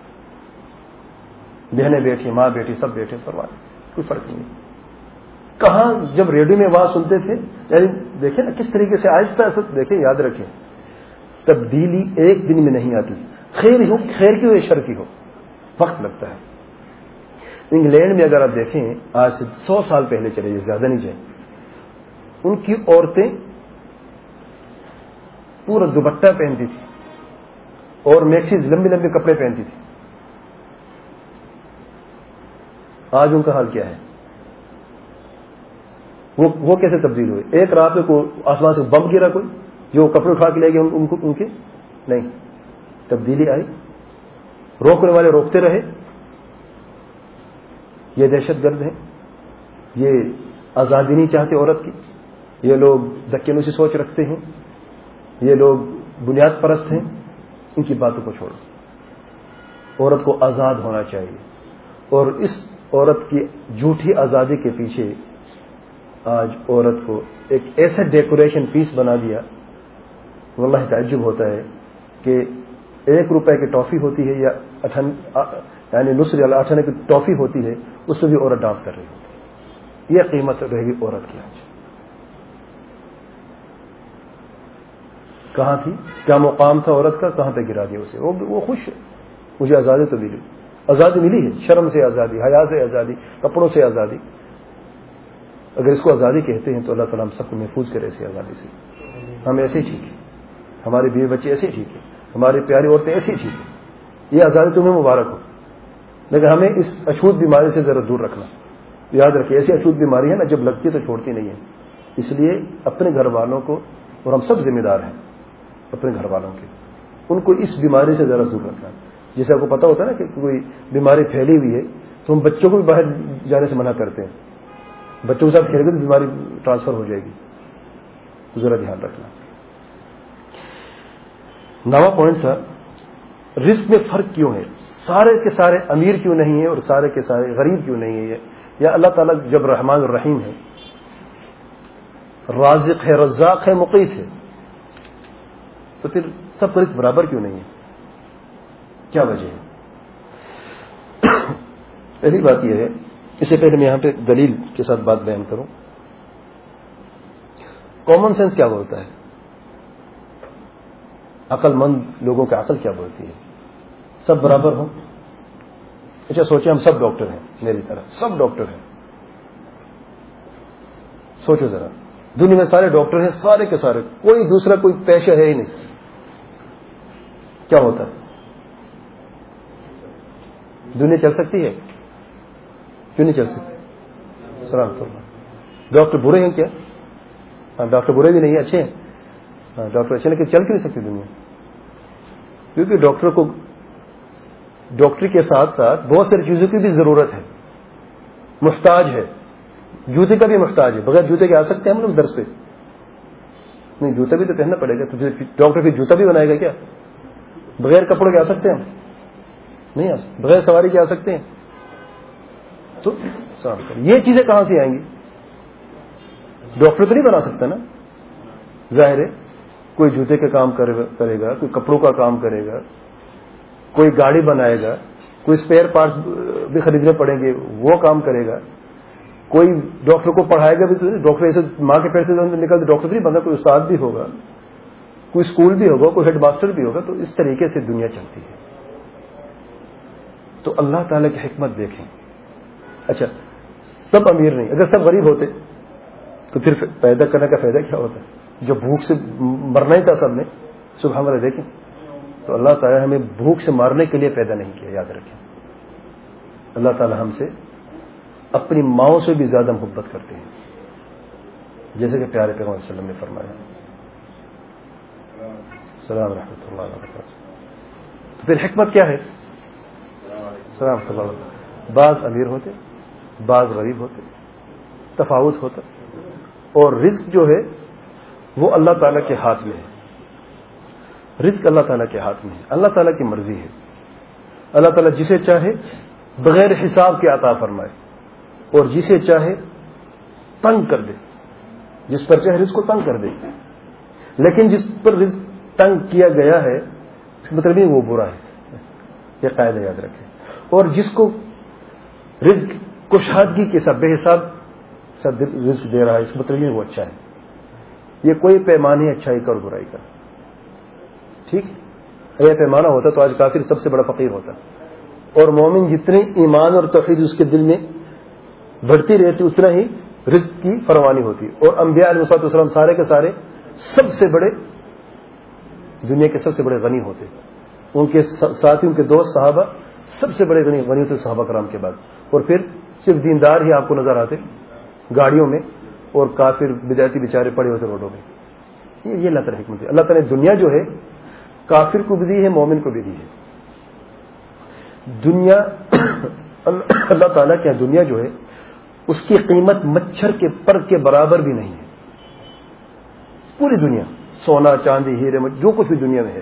بہنیں بیٹھی، ماں بیٹھی، سب بیٹھے، پرواہ نہیں، کوئی فرق نہیں. کہاں جب ریڈیو میں آواز سنتے تھے، یعنی دیکھیں نا کس طریقے سے آہستہ آہستہ، دیکھیں یاد رکھیں تبدیلی ایک دن میں نہیں آتی. خیر ہو، خیر کی ہو یا شر کی ہو، وقت لگتا ہے. انگلینڈ میں اگر آپ دیکھیں آج سے سو سال پہلے چلے جائیں، زیادہ نہیں جائیں، ان کی عورتیں پورا دوپٹہ پہنتی تھی اور میکسیز لمبے لمبے کپڑے پہنتی تھی. آج ان کا حال کیا ہے؟ وہ وہ کیسے تبدیل ہوئے؟ ایک رات میں کوئی آسمان سے بم گرا کوئی جو کپڑے اٹھا کے لے گئے ان کو، ان کے نہیں. تبدیلی آئی، روکنے والے روکتے رہے، یہ دہشت گرد ہیں، یہ آزادی نہیں چاہتے عورت کی، یہ لوگ دکنوسی سوچ رکھتے ہیں، یہ لوگ بنیاد پرست ہیں، ان کی باتوں کو چھوڑو. عورت کو آزاد ہونا چاہیے. اور اس عورت کی جھوٹی آزادی کے پیچھے آج عورت کو ایک ایسا ڈیکوریشن پیس بنا دیا، واللہ تعجب ہوتا ہے کہ ایک روپے کی ٹافی ہوتی ہے یا یعنی نصر یا اٹھانے کی ٹافی ہوتی ہے، اس میں بھی عورت ڈانس کر رہی ہوتی ہے. یہ قیمت رہے گی عورت کی. آج کہاں تھی، کیا مقام تھا عورت کا، کہاں پہ گرا دیا اسے. وہ خوش ہے، مجھے آزادی تو ملی، آزادی ملی ہے، شرم سے آزادی، حیا سے آزادی، کپڑوں سے آزادی. اگر اس کو آزادی کہتے ہیں تو اللہ تعالیٰ ہم سب کو محفوظ کرے ایسی آزادی سے. ہم ایسے ہی ٹھیک ہیں، ہمارے بیوی بچے ایسے ہی ٹھیک ہیں، ہماری پیاری عورتیں ایسی ہی ٹھیک ہیں. یہ آزادی تمہیں مبارک ہو، لیکن ہمیں اس اشود بیماری سے ذرا دور رکھنا. یاد رکھیے ایسی اشود بیماری ہے نا، جب لگتی ہے تو چھوڑتی نہیں ہے. اس لیے اپنے گھر والوں کو، اور ہم سب ذمہ دار ہیں اپنے گھر والوں کے، ان کو اس بیماری سے ذرا دور رکھنا. جیسے آپ کو پتا ہوتا ہے نا کہ کوئی بیماری پھیلی ہوئی ہے تو ہم بچوں کو بھی باہر جانے سے منع کرتے ہیں. بچوں کے ساتھ کھیلے گے تو بیماری ٹرانسفر ہو جائے گی، تو ذرا دھیان رکھنا. نواں پوائنٹ تھا رزق میں فرق کیوں ہے، سارے کے سارے امیر کیوں نہیں ہیں اور سارے کے سارے غریب کیوں نہیں ہیں. یا اللہ تعالیٰ جب رحمان الرحیم ہے، رازق ہے، رزاق ہے، مقیت ہے، تو پھر سب کا رزق برابر کیوں نہیں ہے؟ کیا وجہ ہے؟ پہلی بات یہ ہے، اس سے پہلے میں یہاں پہ دلیل کے ساتھ بات بیان کروں. کامن سینس کیا بولتا ہے؟ عقل مند لوگوں کی عقل کیا بولتی ہے؟ سب برابر ہوں. اچھا سوچیں، ہم سب ڈاکٹر ہیں، میری طرح سب ڈاکٹر ہیں. سوچو ذرا، دنیا میں سارے ڈاکٹر ہیں، سارے کے سارے، کوئی دوسرا کوئی پیشہ ہے ہی نہیں. کیا ہوتا ہے؟ دنیا چل سکتی ہے؟ کیوں نہیں چل سکتی؟ سلامت اللہ. ڈاکٹر برے ہیں کیا؟ ہاں ڈاکٹر برے بھی نہیں ہیں، اچھے ہیں. ہاں ڈاکٹر اچھے، لیکن چل کیوں نہیں سکتی دنیا؟ کیونکہ ڈاکٹر کو ڈاکٹری کے ساتھ ساتھ بہت ساری چیزوں کی بھی ضرورت ہے، محتاج ہے. جوتے کا بھی محتاج ہے. بغیر جوتے کے آ سکتے ہیں ہم لوگ درس پہ؟ نہیں، جوتا بھی تو پہننا پڑے گا. تو ڈاکٹر پھر جوتا بھی بنائے گا کیا؟ بغیر کپڑوں کے آ سکتے ہیں ہم؟ نہیں آ سکتے. بغیر سواری کے آ سکتے ہیں؟ تو یہ چیزیں کہاں سے آئیں گی؟ ڈاکٹر تو نہیں بنا سکتا نا. ظاہر ہے کوئی جوتے کا کام کرے گا، کوئی کپڑوں کا کام کرے گا، کوئی گاڑی بنائے گا، کوئی اسپیئر پارٹس بھی خریدنے پڑیں گے وہ کام کرے گا، کوئی ڈاکٹر کو پڑھائے گا بھی. تو ڈاکٹر ایسے ماں کے پیٹ سے نکل ڈاکٹر نہیں بنتا، کوئی استاد بھی ہوگا، کوئی اسکول بھی ہوگا، کوئی ہیڈ ماسٹر بھی ہوگا. تو اس طریقے سے دنیا چلتی ہے. تو اللہ تعالیٰ کی حکمت دیکھیں. اچھا سب امیر نہیں، اگر سب غریب ہوتے تو پھر پیدا کرنے کا فائدہ کیا ہوتا ہے؟ جو بھوک سے مرنا ہی تھا سب نے. سبحان اللہ. دیکھیں تو اللہ تعالیٰ ہمیں بھوک سے مارنے کے لیے پیدا نہیں کیا. یاد رکھیں اللہ تعالیٰ ہم سے اپنی ماؤں سے بھی زیادہ محبت کرتے ہیں، جیسے کہ پیارے پیغمبر صلی اللہ علیہ وسلم نے فرمایا. السلام رحمۃ اللہ وبرکاتہ. تو پھر حکمت کیا ہے؟ السلام اللہ علیہ. بعض امیر ہوتے، بعض غریب ہوتے، تفاوت ہوتا. اور رزق جو ہے وہ اللہ تعالیٰ کے ہاتھ میں ہے. رزق اللہ تعالیٰ کے ہاتھ میں ہے، اللہ تعالیٰ کی مرضی ہے. اللہ تعالیٰ جسے چاہے بغیر حساب کے عطا فرمائے اور جسے چاہے تنگ کر دے. جس پر چاہے رزق کو تنگ کر دے. لیکن جس پر رزق تنگ کیا گیا ہے اس کا مطلب نہیں وہ برا ہے. یہ قاعدہ یاد رکھیں. اور جس کو رزق کشادگی کے ساتھ بے حساب سب رزق دے رہا ہے اس کا مطلب نہیں وہ اچھا ہے. یہ کوئی پیمانہ ہے اچھائی کا اور برائی کا. ٹھیک، اگر پیمانہ ہوتا تو آج کافر سب سے بڑا فقیر ہوتا. اور مومن جتنے ایمان اور توحید اس کے دل میں بڑھتی رہتی اتنا ہی رزق کی فراوانی ہوتی. اور انبیاء علیہ الصلوۃ والسلام سارے کے سارے سب سے بڑے دنیا کے سب سے بڑے غنی ہوتے. ان کے ساتھی ان کے دوست صحابہ سب سے بڑے غنی غنی ہوتے صحابہ کرام کے بعد. اور پھر صرف دیندار ہی آپ کو نظر آتے گاڑیوں میں، اور کافر بدعتی بیچارے پڑے ہوتے روڈوں میں. یہ اللہ تعالیٰ حکمت ہے. اللہ تعالیٰ نے دنیا جو ہے کافر کو بھی دی ہے، مومن کو بھی دی ہے. دنیا اللہ تعالیٰ کی دنیا جو ہے اس کی قیمت مچھر کے پر کے برابر بھی نہیں ہے. پوری دنیا سونا چاندی ہیرے جو کچھ بھی دنیا میں ہے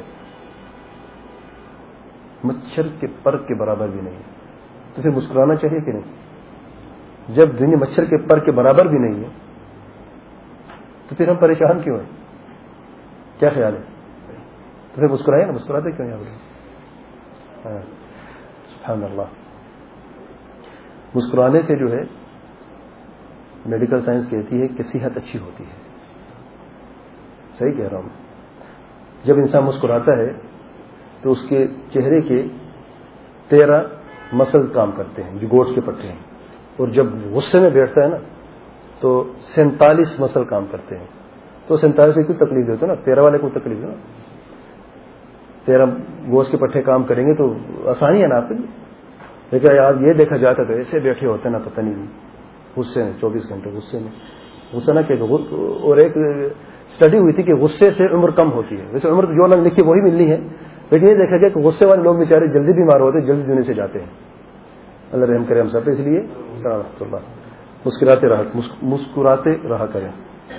مچھر کے پر کے برابر بھی نہیں ہے. تو پھر مسکرانا چاہیے کہ نہیں؟ جب دنیا مچھر کے پر کے برابر بھی نہیں ہے تو پھر ہم پریشان کیوں ہیں؟ کیا خیال ہے؟ تو پھر مسکرائے نا, مسکراتے کیوں یہاں پر؟ سبحان اللہ. مسکرانے سے جو ہے میڈیکل سائنس کہتی ہے کہ صحت اچھی ہوتی ہے. صحیح کہہ رہا ہوں. جب انسان مسکراتا ہے تو اس کے چہرے کے تیرہ مسل کام کرتے ہیں جو گوشت کے پٹھے ہیں, اور جب غصے میں بیٹھتا ہے نا تو سینتالیس مسل کام کرتے ہیں. تو سینتالیس سے کیوں تکلیف دیتے نا, تیرہ والے کو تکلیف ہے نا. تیرہ گوشت کے پٹھے کام کریں گے تو آسانی ہے نا آپ کے لیے. لیکن یار یہ دیکھا جاتا تو ایسے بیٹھے ہوتے نا پتہ نہیں غصے میں چوبیس گھنٹے غصے میں غصہ نہ کہ. اور ایک اسٹڈی ہوئی تھی کہ غصے سے عمر کم ہوتی ہے. ویسے عمر جو لوگ لکھی وہی ملنی ہے, لیکن یہ دیکھا گیا کہ غصے والے لوگ بیچارے جلدی بیمار ہوتے, جلدی دنیا سے جاتے ہیں. اللہ رحم کرے ہم سب پہ. اس لیے رحمۃ اللہ مسکراتے رہا مسکراتے رہا کریں.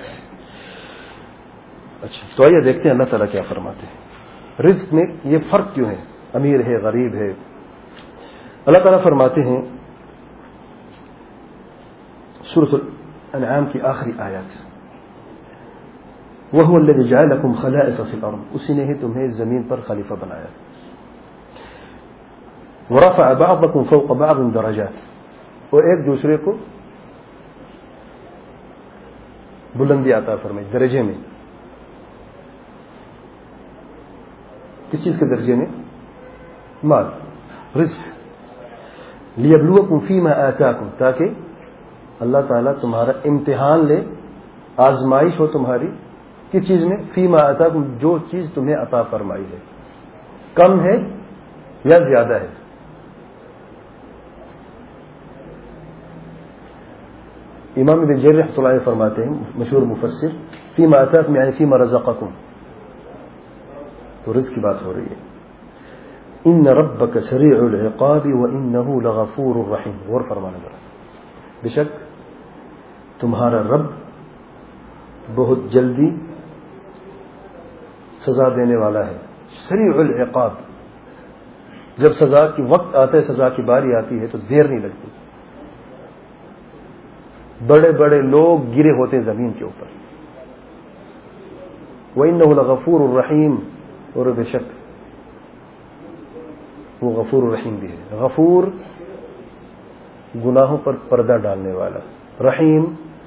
اچھا تو آئیے دیکھتے ہیں اللہ تعالیٰ کیا فرماتے ہیں. رزق میں یہ فرق کیوں ہے, امیر ہے غریب ہے؟ اللہ تعالیٰ فرماتے ہیں سورۃ الانعام کی آخری آیات, وَهُوَ الَّذِي جَعَلَكُمْ خَلَائِفَ فِي الْأَرْضِ, اسی نے ہی تمہیں زمین پر خلیفہ بنایا. وَرَفَعَ بَعْضَكُمْ فَوْقَ بَعْضٍ دَرَجَاتٍ, اور ایک دوسرے کو بلندی عطا فرمائی درجے میں. کس چیز کے درجے میں؟ مال, رزق. لِيَبْلُوَكُمْ فِي مَا آتَاكُمْ, تاکہ اللہ تعالیٰ تمہارا امتحان لے, آزمائش ہو تمہاری کس چیز میں؟ فیما آتاکم, جو چیز تمہیں عطا فرمائی ہے, کم ہے یا زیادہ ہے. امام ابن جریر رحمۃ اللہ علیہ فرماتے ہیں, مشہور مفسر, فیما آتاکم یعنی فیما رزقکم, تو رزق کی بات ہو رہی ہے. ان ربک سریع العقاب وانہ لغفور رحیم. غور فرمانے والا, بے شک تمہارا رب بہت جلدی سزا دینے والا ہے. سریع العقاب, جب سزا کی وقت آتا ہے, سزا کی باری آتی ہے تو دیر نہیں لگتی. بڑے بڑے لوگ گرے ہوتے ہیں زمین کے اوپر. وَإِنَّهُ لَغَفُورٌ الرحیم, اور بے شک وہ غفور الرحیم بھی ہے. غفور گناہوں پر پردہ ڈالنے والا, رحیم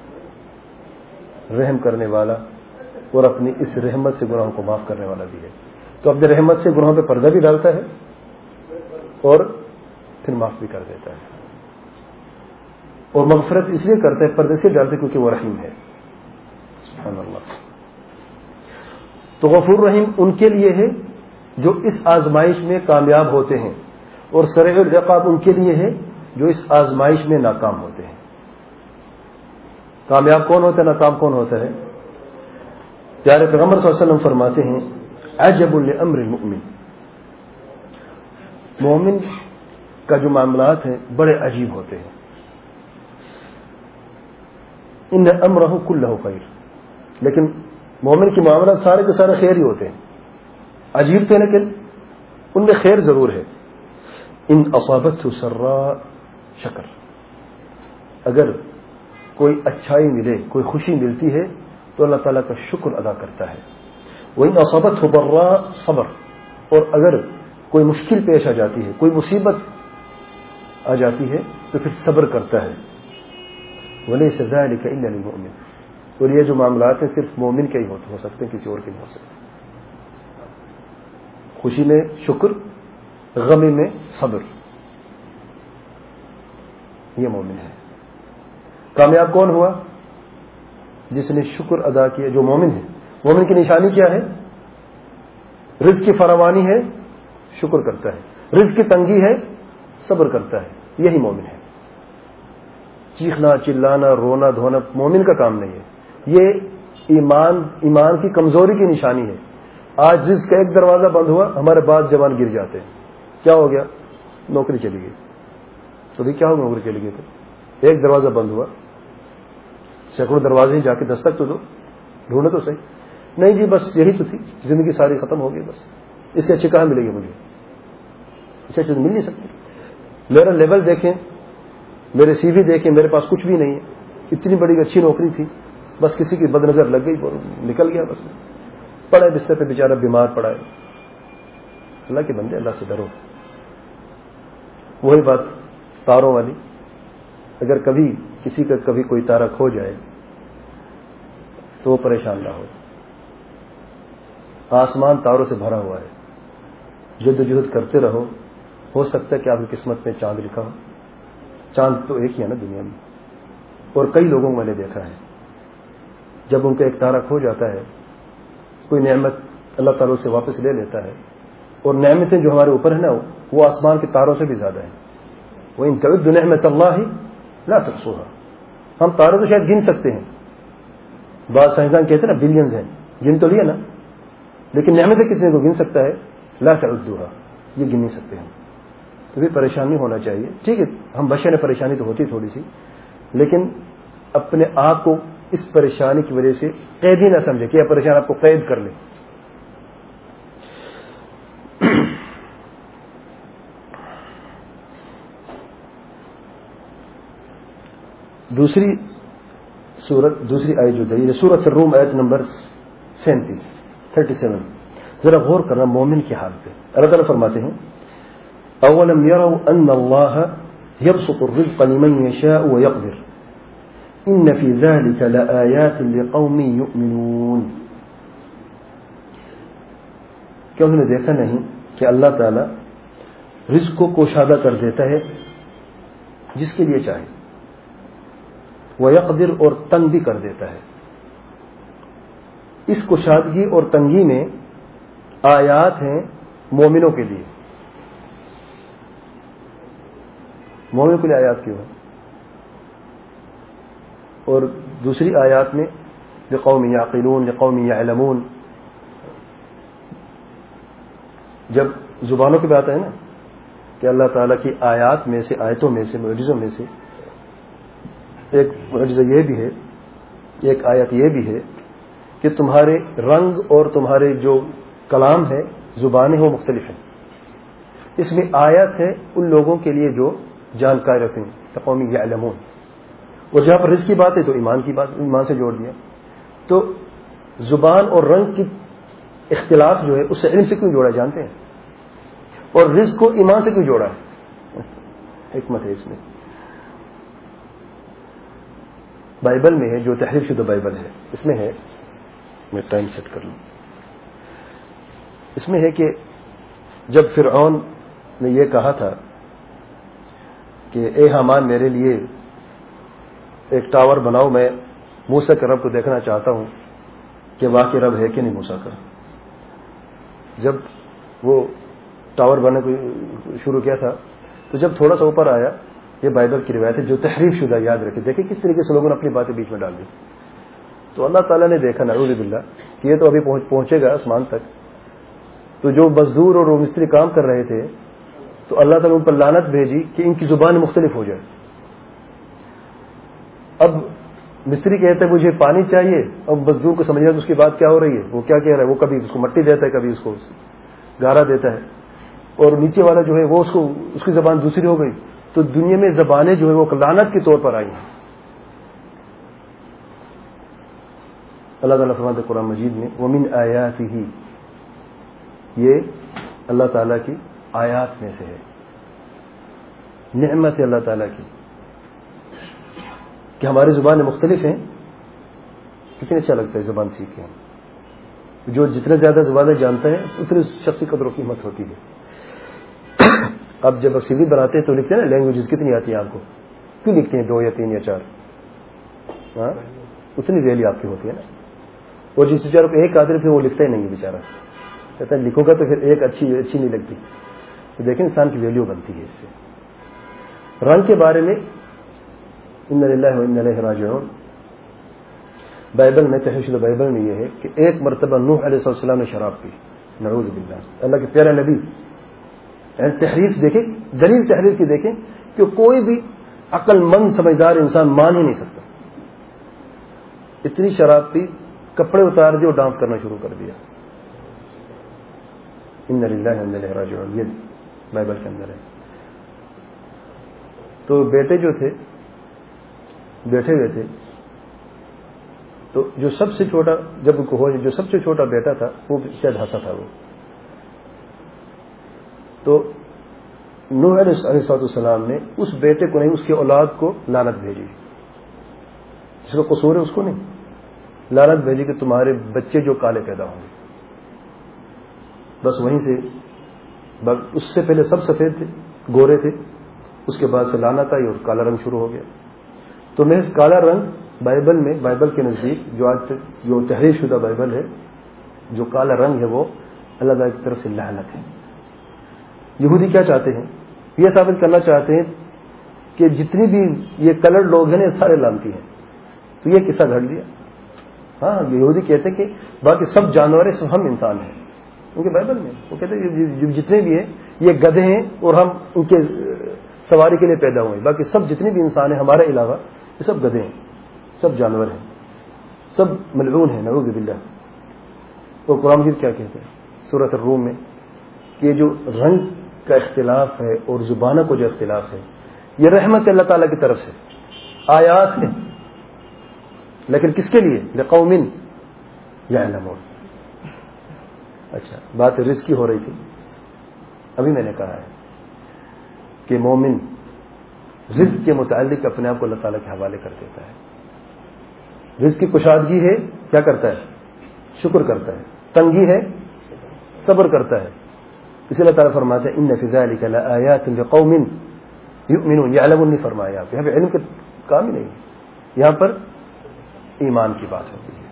رحم کرنے والا, اور اپنی اس رحمت سے گناہوں کو معاف کرنے والا بھی ہے. تو اپنی رحمت سے گناہوں پہ پردہ بھی ڈالتا ہے اور پھر معاف بھی کر دیتا ہے. اور مغفرت اس لیے کرتا ہے, پردے سے ڈالتا ہے کیونکہ وہ رحیم ہے. سبحان اللہ. تو غفور رحیم ان کے لیے ہے جو اس آزمائش میں کامیاب ہوتے ہیں, اور سریع العقاب ان کے لیے ہے جو اس آزمائش میں ناکام ہوتے ہیں. کامیاب کون ہوتا ہے, ناکام کون ہوتا ہے؟ پیارے پیغمبر صلی اللہ علیہ وسلم فرماتے ہیں عجب لامر المؤمن, مومن کا جو معاملات ہیں بڑے عجیب ہوتے ہیں. ان امرہ کلہ خیر, لیکن مومن کے معاملات سارے کے سارے خیر ہی ہوتے ہیں. عجیب تھے لیکن ان میں خیر ضرور ہے. ان اصابتہ سراء شکر, اگر کوئی اچھائی ملے, کوئی خوشی ملتی ہے تو اللہ تعالیٰ کا شکر ادا کرتا ہے. وَإِنْ أَصَابَتْهُ ضَرَّاء صبر, اور اگر کوئی مشکل پیش آ جاتی ہے, کوئی مصیبت آ جاتی ہے تو پھر صبر کرتا ہے. وَلَيْسَ ذَلِكَ إِلَّا لِلْمُؤْمِنِ, اور یہ جو معاملات ہیں صرف مومن کے ہی ہو سکتے ہیں, کسی اور کے نہیں ہو سکتے. خوشی میں شکر, غمی میں صبر, یہ مومن ہے. کامیاب کون ہوا؟ جس نے شکر ادا کیا, جو مومن ہے. مومن کی نشانی کیا ہے؟ رزق کی فراوانی ہے, شکر کرتا ہے. رزق کی تنگی ہے, صبر کرتا ہے. یہی مومن ہے. چیخنا چلانا رونا دھونا مومن کا کام نہیں ہے. یہ ایمان ایمان کی کمزوری کی نشانی ہے. آج رزق کا ایک دروازہ بند ہوا, ہمارے بعد جوان گر جاتے ہیں. کیا ہو گیا؟ نوکری چلی گئی, تو بھی کیا ہوگا عمر کے لیے؟ تو ایک دروازہ بند ہوا، سینکڑوں دروازے جا کے دستک تو دو، ڈھونڈے تو صحیح. نہیں جی بس یہی تو تھی، زندگی ساری ختم ہو گئی، بس اس سے اچھی کہاں ملے گی مجھے؟ اس سے اچھی تو مل نہیں سکتی. میرا لیول دیکھیں، میرے سی وی دیکھیں، میرے پاس کچھ بھی نہیں ہے. اتنی بڑی اچھی نوکری تھی، بس کسی کی بد نظر لگ گئی اور نکل گیا. بس پڑا ہے بستر پہ بیچارہ، بیمار پڑا ہے. اللہ کے بندے اللہ سے ڈرو. وہی بات تاروں والی، اگر کبھی کسی کا کبھی کوئی تارا کھو جائے تو وہ پریشان نہ ہو. آسمان تاروں سے بھرا ہوا ہے، جدوجہد کرتے رہو. ہو سکتا ہے کہ آپ کی قسمت میں چاند لکھا ہو. چاند تو ایک ہی ہے نا دنیا میں، اور کئی لوگوں کو میں نے دیکھا ہے جب ان کا ایک تارا کھو جاتا ہے، کوئی نعمت اللہ تعالیٰ سے واپس لے لیتا ہے، اور نعمتیں جو ہمارے اوپر ہیں نا وہ آسمان کے تاروں سے بھی زیادہ ہیں. وہ ان تعدوا نعمت اللہ لا تحصوها. ہم تارے تو شاید گن سکتے ہیں، بعض سائنسدان کہتے ہیں نا بلینز ہیں، گن تو لیا نا، لیکن نعمتیں کتنے کو گن سکتا ہے؟ لا تعدوها، یہ گن نہیں سکتے ہم. تو بھی پریشان نہیں ہونا چاہیے. ٹھیک ہے ہم بشر ہیں، پریشانی تو ہوتی تھوڑی سی، لیکن اپنے آپ کو اس پریشانی کی وجہ سے قیدی نہ سمجھے کہ یہ پریشان آپ کو قید کر لے. دوسری سورت، دوسری آیت جو ہے سورت الروم، آیت نمبر سینتیس تھرٹی سیون. ذرا غور کرنا مومن کی حال پہ. اللہ تعالیٰ فرماتے ہیں اولم يروا ان اللہ يبسط الرزق لمن يشاء ويقدر ان في ذلك لآيات لقوم يؤمنون. کیا انہوں نے دیکھا نہیں کہ اللہ تعالیٰ رزق کو کوشادہ کر دیتا ہے جس کے لیے چاہے، وَيَقْدِرْ اور تنگ بھی کر دیتا ہے. اس کشادگی اور تنگی میں آیات ہیں مومنوں کے لیے. مومنوں کے لیے آیات کیوں ہیں؟ اور دوسری آیات میں لِقَوْمٍ يَعْقِلُونَ لِقَوْمٍ يَعْلَمُونَ. جب زبانوں کی بات ہے نا کہ اللہ تعالیٰ کی آیات میں سے، آیتوں میں سے، معجزوں میں سے ایک معجزہ یہ بھی ہے، ایک آیت یہ بھی ہے کہ تمہارے رنگ اور تمہارے جو کلام ہے، زبانیں وہ مختلف ہیں. اس میں آیت ہے ان لوگوں کے لیے جو جانکاری رکھیں، قوم یعلمون. اور جہاں پر رزق کی بات ہے تو ایمان کی بات، ایمان سے جوڑ دیا. تو زبان اور رنگ کی اختلاف جو ہے اس سے علم سے کیوں جوڑا جانتے ہیں؟ اور رزق کو ایمان سے کیوں جوڑا ہے؟ حکمت ہے اس میں. بائبل میں ہے، جو تحریف شدہ بائبل ہے، اس میں ہے، میں ٹائم سیٹ کر لوں، اس میں ہے کہ جب فرعون نے یہ کہا تھا کہ اے حامان میرے لیے ایک ٹاور بناؤ، میں موسیٰ کے رب کو دیکھنا چاہتا ہوں کہ واقعی رب ہے کہ نہیں موسیٰ کا. جب وہ ٹاور بنانے کو شروع کیا تھا تو جب تھوڑا سا اوپر آیا، یہ بائبل کی روایت ہے جو تحریف شدہ، یاد رکھے، دیکھیں کس طریقے سے لوگوں نے اپنی باتیں بیچ میں ڈال دی. تو اللہ تعالیٰ نے دیکھا نعوذ باللہ کہ یہ تو ابھی پہنچے گا آسمان تک. تو جو مزدور اور وہ مستری کام کر رہے تھے تو اللہ تعالیٰ ان پر لعنت بھیجی کہ ان کی زبان مختلف ہو جائے. اب مستری کہتا ہے مجھے پانی چاہیے، اب مزدور کو سمجھنا کہ اس کی بات کیا ہو رہی ہے، وہ کیا کہہ رہا ہے. وہ کبھی اس کو مٹی دیتا ہے، کبھی اس کو گارا دیتا ہے، اور نیچے والا جو ہے وہ اس کو اس کی زبان دوسری ہو گئی. تو دنیا میں زبانیں جو ہے وہ لعنت کے طور پر آئی ہیں. اللہ تعالیٰ فرماتے ہیں قرآن مجید میں وَمِنْ آیَاتِهِ، یہ اللہ تعالیٰ کی آیات میں سے ہے، نعمت ہے اللہ تعالیٰ کی کہ ہماری زبانیں مختلف ہیں. کتنے اچھا لگتا ہے زبان سیکھ کے. جو جتنے زیادہ زبانیں جانتا ہے اتنی شخص کی قدر و قیمت ہوتی ہے. اب جب سی وی بناتے ہیں تو لکھتے ہیں نا لینگویجز کتنی آتی ہیں آپ کو، کیوں لکھتے ہیں دو یا تین یا چار؟ ہاں اتنی ویلیو آپ کی ہوتی ہے نا. اور جس بیچارے کو ایک آدمی پھر وہ لکھتا ہی نہیں ہے بیچارہ، کہتا ہے لکھو گا تو پھر ایک اچھی اچھی نہیں لگتی. تو دیکھیں انسان کی ویلیو بنتی ہے اس سے. رنگ کے بارے میں انا للہ و انا الیہ راجعون، بائبل میں تحریف شدہ بائبل میں یہ ہے کہ ایک مرتبہ نوح علیہ السلام نے شراب پی، نعوذ باللہ. اللہ کے پیارے نبی، یعنی تحریف دیکھیں، دلیل تحریف کی دیکھیں کہ کوئی بھی عقل مند سمجھدار انسان مان ہی نہیں سکتا. اتنی شراب پی, کپڑے اتار دیے اور ڈانس کرنا شروع کر دیا. ان للہ و انا الیہ راجعون, یہ بائبل کے اندر ہے. تو بیٹے جو تھے بیٹھے ہوئے تھے, تو جو سب سے چھوٹا, جب ان کو ہو جو سب سے چھوٹا بیٹا تھا وہ شاید ہنسا تھا وہ. تو نوح علیہ السلام نے اس بیٹے کو نہیں, اس کی اولاد کو لعنت بھیجی. جس کا قصور ہے اس کو نہیں, لعنت بھیجی کہ تمہارے بچے جو کالے پیدا ہوں گے. بس وہیں سے, اس سے پہلے سب سفید تھے, گورے تھے, اس کے بعد سے لعنت آئی اور کالا رنگ شروع ہو گیا. تو محض کالا رنگ بائبل میں, بائبل کے نزدیک جو آج تک جو تحریر شدہ بائبل ہے, جو کالا رنگ ہے وہ اللہ تعالیٰ کی طرف سے لعنت ہے. یہودی کیا چاہتے ہیں؟ یہ ثابت کرنا چاہتے ہیں کہ جتنی بھی یہ کلرڈ لوگ ہیں یہ سارے لعنتی ہیں. تو یہ قصہ گھڑ دیا. ہاں, یہودی کہتے ہیں کہ باقی سب جانور ہیں, سب ہم انسان ہیں. ان کے بائبل میں وہ کہتے ہیں جتنے بھی ہیں یہ گدھے ہیں اور ہم ان کے سواری کے لیے پیدا ہوئے, باقی سب جتنے بھی انسان ہیں ہمارے علاوہ یہ سب گدھے ہیں, سب جانور ہیں, سب ملعون ہیں, نعوذ باللہ. اور قرآن مجید کیا کہتے ہیں سورۃ الروم میں کہ یہ جو رنگ کا اختلاف ہے اور زبانوں کو جو اختلاف ہے یہ رحمت اللہ تعالیٰ کی طرف سے آیات ہیں, لیکن کس کے لیے؟ لقوم یعلمون. اچھا, بات رزق کی ہو رہی تھی. ابھی میں نے کہا ہے کہ مومن رزق کے متعلق اپنے آپ کو اللہ تعالیٰ کے حوالے کر دیتا ہے. رزق کی کشادگی ہے, کیا کرتا ہے؟ شکر کرتا ہے. تنگی ہے, صبر کرتا ہے. اسی اللہ تعالیٰ فرماتا ہے ان فی ذلک لآیات لقوم یؤمنون. یعلمون نہیں فرمایا آپ, یہاں پہ علم کا کام ہی نہیں, یہاں پر ایمان کی بات ہوتی ہے.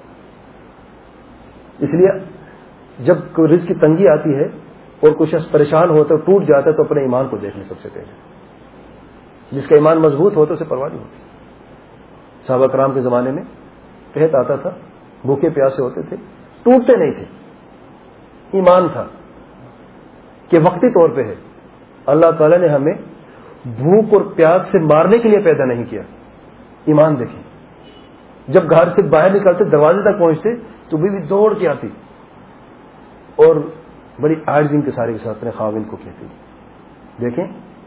اس لیے جب کوئی رزق کی تنگی آتی ہے اور کچھ شخص پریشان ہوتا ہے, ٹوٹ جاتا ہے, تو اپنے ایمان کو دیکھ لیں سب سے پہلے. جس کا ایمان مضبوط ہوتا ہے اسے پرواہ نہیں ہوتی. صحابہ کرام کے زمانے میں قحط آتا تھا, بھوکے پیاسے ہوتے تھے, ٹوٹتے نہیں تھے. ایمان تھا کہ وقتی طور پہ ہے. اللہ تعالیٰ نے ہمیں بھوک اور پیاس سے مارنے کے لیے پیدا نہیں کیا. ایمان دیکھیں, جب گھر سے باہر نکلتے دروازے تک پہنچتے تو بیوی دوڑ کے آتی اور بڑی عاجزی کے سارے کے ساتھ اپنے خاوند کو کہتی دیکھیں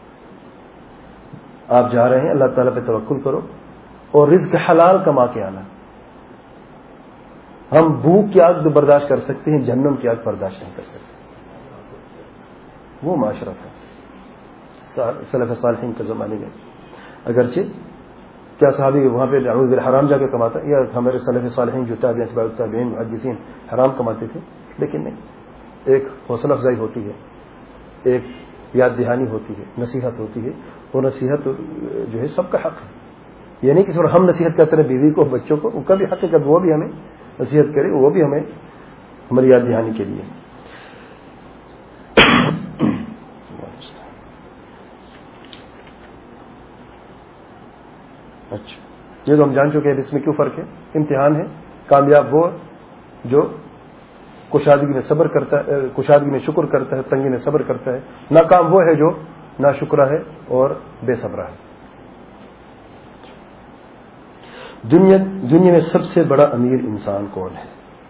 آپ جا رہے ہیں, اللہ تعالیٰ پہ توکل کرو اور رزق حلال کما کے آنا. ہم بھوک کی آگ برداشت کر سکتے ہیں, جہنم کی آگ برداشت نہیں کر سکتے. وہ معاشرہ تھا سلف صالحین کے زمانے میں. اگرچہ کیا صحابی وہاں پہ نعوذ باللہ حرام جا کے کماتا, یا ہمارے سلف صالحین جو تابعین اتباع التابعین محدثین حرام کماتے تھے, لیکن نہیں. ایک حوصلہ افزائی ہوتی ہے, ایک یاد دہانی ہوتی ہے, نصیحت ہوتی ہے, اور نصیحت جو ہے سب کا حق ہے. یہ نہیں کہ صرف ہم نصیحت کرتے ہیں بیوی کو, بچوں کو, ان کا بھی حق ہے کہ وہ بھی ہمیں نصیحت کرے, وہ بھی ہمیں ہماری یاد دہانی کے لیے. اچھا, یہ تو ہم جان چکے ہیں اس میں کیوں فرق ہے. امتحان ہے. کامیاب وہ جو کشادگی میں صبر کرتا ہے, کشادگی میں شکر کرتا ہے, تنگی میں صبر کرتا ہے. ناکام وہ ہے جو ناشکرا ہے اور بے صبرا ہے. دنیا دنیا میں سب سے بڑا امیر انسان کون ہے؟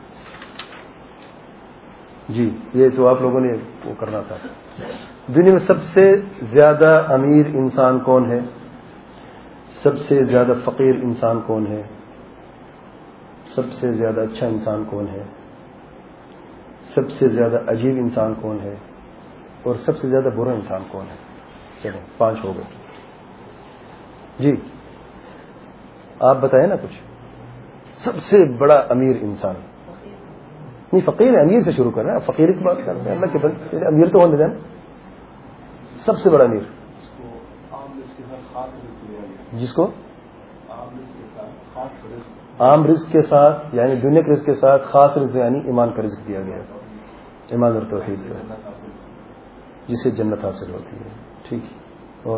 جی یہ تو آپ لوگوں نے وہ کرنا تھا. دنیا میں سب سے زیادہ امیر انسان کون ہے؟ سب سے زیادہ فقیر انسان کون ہے؟ سب سے زیادہ اچھا انسان کون ہے؟ سب سے زیادہ عجیب انسان کون ہے؟ اور سب سے زیادہ برا انسان کون ہے؟ چلیں پانچ ہو گئے. جی آپ بتائیں نا کچھ. سب سے بڑا امیر انسان نہیں, فقیر ہے. امیر سے شروع کر رہے ہیں, فقیر کی بات کر رہے ہیں. اللہ کے بندے, امیر تو ہونے دیں. سب سے بڑا امیر جس کو عام رزق کے ساتھ یعنی دنیا کے رزق کے ساتھ خاص رزق یعنی ایمان کا رزق دیا گیا, ایمان اور توحید کا, جسے جنت حاصل ہوتی ہے. ٹھیک ہے. اور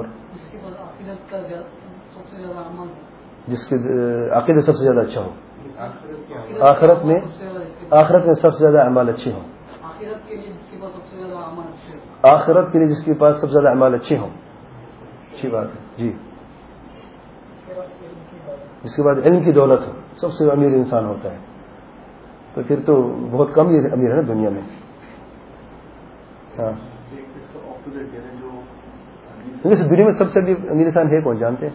جس کے عقیدہ سب سے زیادہ اچھا ہو, آخرت میں آخرت میں سب سے زیادہ اعمال اچھے ہوں, آخرت کے لیے جس کے پاس سب سے زیادہ اعمال اچھے ہوں, اچھی بات ہے جی. جس کے بعد علم کی دولت ہو سب سے امیر انسان ہوتا ہے, تو پھر تو بہت کم ہی امیر ہے نا دنیا میں. ہاں دنیا میں سب سے امیر انسان ہے کون جانتے ہیں؟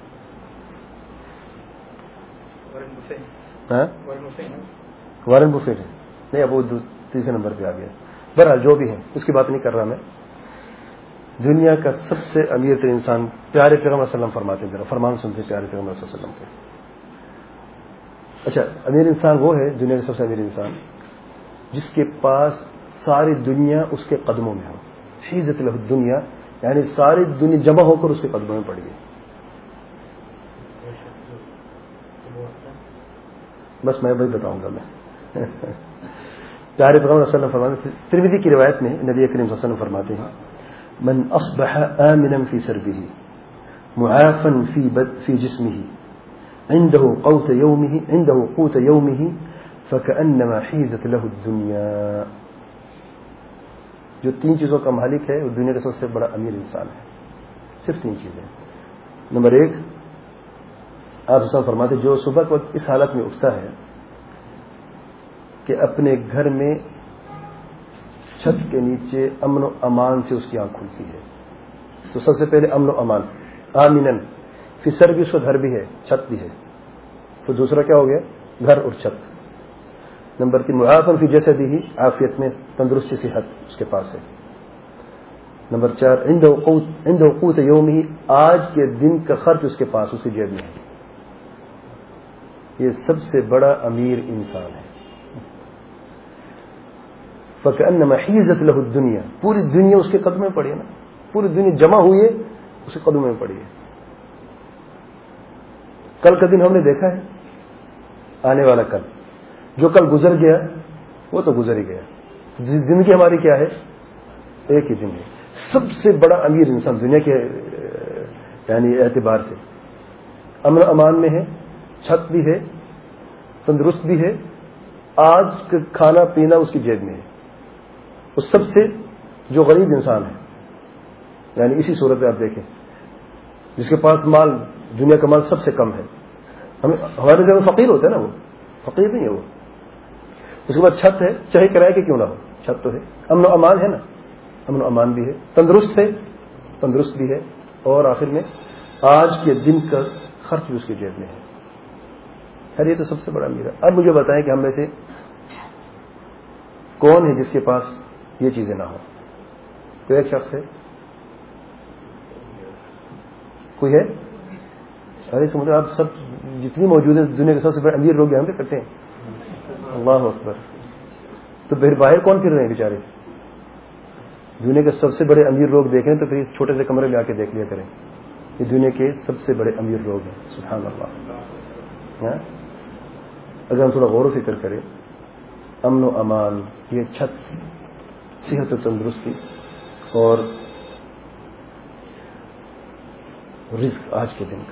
وارن بفیٹ ہے نہیں, اب وہ تیسرے نمبر پہ آ گیا. بہرحال جو بھی ہے اس کی بات نہیں کر رہا میں. دنیا کا سب سے امیر ترین انسان پیارے پیغمبر صلی اللہ علیہ وسلم فرماتے ہیں, ذرا فرمان سنتے پیارے پیغمبر صلی اللہ علیہ وسلم کے. اچھا امیر انسان وہ ہے دنیا کا سب سے امیر انسان جس کے پاس ساری دنیا اس کے قدموں میں ہو. حیزت لہ الدنیا یعنی ساری دنیا جمع ہو کر اس کے قدموں میں پڑ گئی. بس میں وہی بتاؤں گا میں. پیارے پیغمبر صلی اللہ علیہ وسلم فرماتے ہیں, ترمذی کی روایت میں نبی کریم صلی اللہ علیہ وسلم فرماتے ہیں من اصبح آمنا في سربه معافا في بد في جسمه عنده قوت يومه عنده قوت يومه فكأنما حيزت له الدنيا. جو تین چیزوں کا مالک ہے وہ دنیا کا سب سے بڑا امیر انسان ہے. صرف تین چیزیں. نمبر ایک آپ سب فرماتے جو صبح کو اس حالت میں اٹھتا ہے کہ اپنے گھر میں چھت کے نیچے امن و امان سے اس کی آنکھ کھلتی ہے. تو سب سے پہلے امن و امان, آمینن فی سر بھی اس کا گھر بھی ہے چھت بھی ہے. تو دوسرا کیا ہو گیا گھر اور چھت. نمبر تین معافن فی جسدی ہی عافیت میں تندرستی صحت اس کے پاس ہے. نمبر چار عنده قوت یوم ہی آج کے دن کا خرچ اس کے پاس اس کی جیب میں ہے. یہ سب سے بڑا امیر انسان ہے. فَكَأَنَّمَا حِيزَتْ لَهُ الدُّنْيَا پوری دنیا اس کے قدموں میں پڑی ہے نا, پوری دنیا جمع ہوئی ہے اس کے قدموں میں پڑی ہے. کل کا دن ہم نے دیکھا ہے, آنے والا کل, جو کل گزر گیا وہ تو گزر ہی گیا. زندگی ہماری کیا ہے ایک ہی دن ہے. سب سے بڑا امیر انسان دنیا کے یعنی اعتبار سے امن امان میں ہے, چھت بھی ہے, تندرست بھی ہے, آج کا کھانا پینا اس کی جیب میں ہے. اس سب سے جو غریب انسان ہے یعنی اسی صورت میں آپ دیکھیں جس کے پاس مال دنیا کا مال سب سے کم ہے. ہم ہمارے ذہن میں فقیر ہوتا ہے نا, وہ فقیر نہیں ہے وہ. اس کے بعد چھت ہے, چاہے کرائے کہ کیوں نہ ہو چھت تو ہے. امن و امان ہے نا, امن و امان بھی ہے, تندرست ہے, تندرست بھی ہے, اور آخر میں آج کے دن کا خرچ بھی اس کی جیب میں ہے. خیر یہ تو سب سے بڑا امیر ہے. اب مجھے بتائیں کہ ہم میں سے کون ہے جس کے پاس یہ چیزیں نہ ہوں؟ تو ایک شخص ہے, کوئی ہے؟ ارے سمجھو آپ سب جتنی موجود ہیں دنیا کے سب سے بڑے امیر لوگ یہاں پہ کرتے ہیں. اللہ اکبر. تو پھر باہر کون پھر رہے ہیں بیچارے؟ دنیا کے سب سے بڑے امیر لوگ دیکھیں تو پھر چھوٹے سے کمرے میں آ کے دیکھ لیا کریں. یہ دنیا کے سب سے بڑے امیر لوگ ہیں. سبحان اللہ. اگر ہم تھوڑا غور و فکر کریں, امن و امان, یہ چھت, صحت و تندرستی اور رزق آج کے دن کا,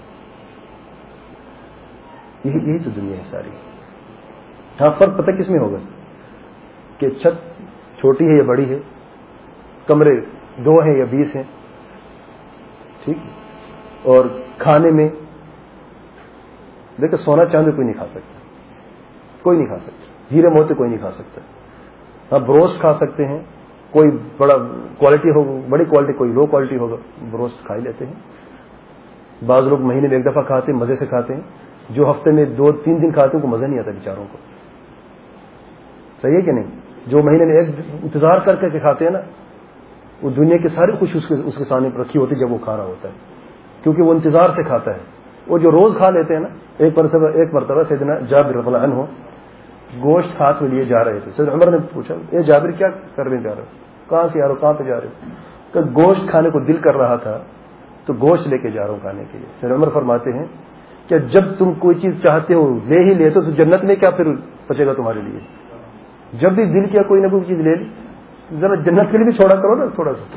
یہی یہی تو دنیا ہے ساری. ہاں فرق پتہ کس میں ہوگا کہ چھت چھوٹی ہے یا بڑی ہے, کمرے دو ہیں یا بیس ہیں, ٹھیک, اور کھانے میں دیکھیں سونا چاندی کوئی نہیں کھا سکتا, کوئی نہیں کھا سکتا, ہیرے موتی کوئی نہیں کھا سکتا. ہاں بروسٹ کھا سکتے ہیں, کوئی بڑا کوالٹی ہو, بڑی کوالٹی, کوئی لو کوالٹی ہوگا, بروسٹ کھا ہی لیتے ہیں. بعض لوگ مہینے میں ایک دفعہ کھاتے ہیں, مزے سے کھاتے ہیں. جو ہفتے میں دو تین دن کھاتے ہیں کو مزہ نہیں آتا بیچاروں کو. صحیح ہے کہ نہیں؟ جو مہینے میں ایک انتظار کر کے کھاتے ہیں نا, وہ دنیا کی ساری خوشی اس کے اس کے سامنے پر رکھی ہوتی ہے جب وہ کھا رہا ہوتا ہے, کیونکہ وہ انتظار سے کھاتا ہے. وہ جو روز کھا لیتے ہیں نا, ایک مرتبہ ایک مرتبہ سیدنا جابر رضی اللہ عنہ گوشت ہاتھ میں لیے جا رہے تھے. سیدنا عمر نے پوچھا, اے جابر کیا کرنے جا رہے ہو, کہاں سے آ رہے ہو, کہاں پہ جا رہے ہو؟ کہ گوشت کھانے کو دل کر رہا تھا تو گوشت لے کے جا رہا ہوں کھانے کے لیے. سیدنا عمر فرماتے ہیں کہ جب تم کوئی چیز چاہتے ہو لے ہی لیتے ہو تو جنت میں کیا پھر بچے گا تمہارے لیے؟ جب بھی دل کیا کوئی نہ کوئی چیز لے لی, ذرا جنت کے لیے بھی چھوڑا کرو نا تھوڑا سا.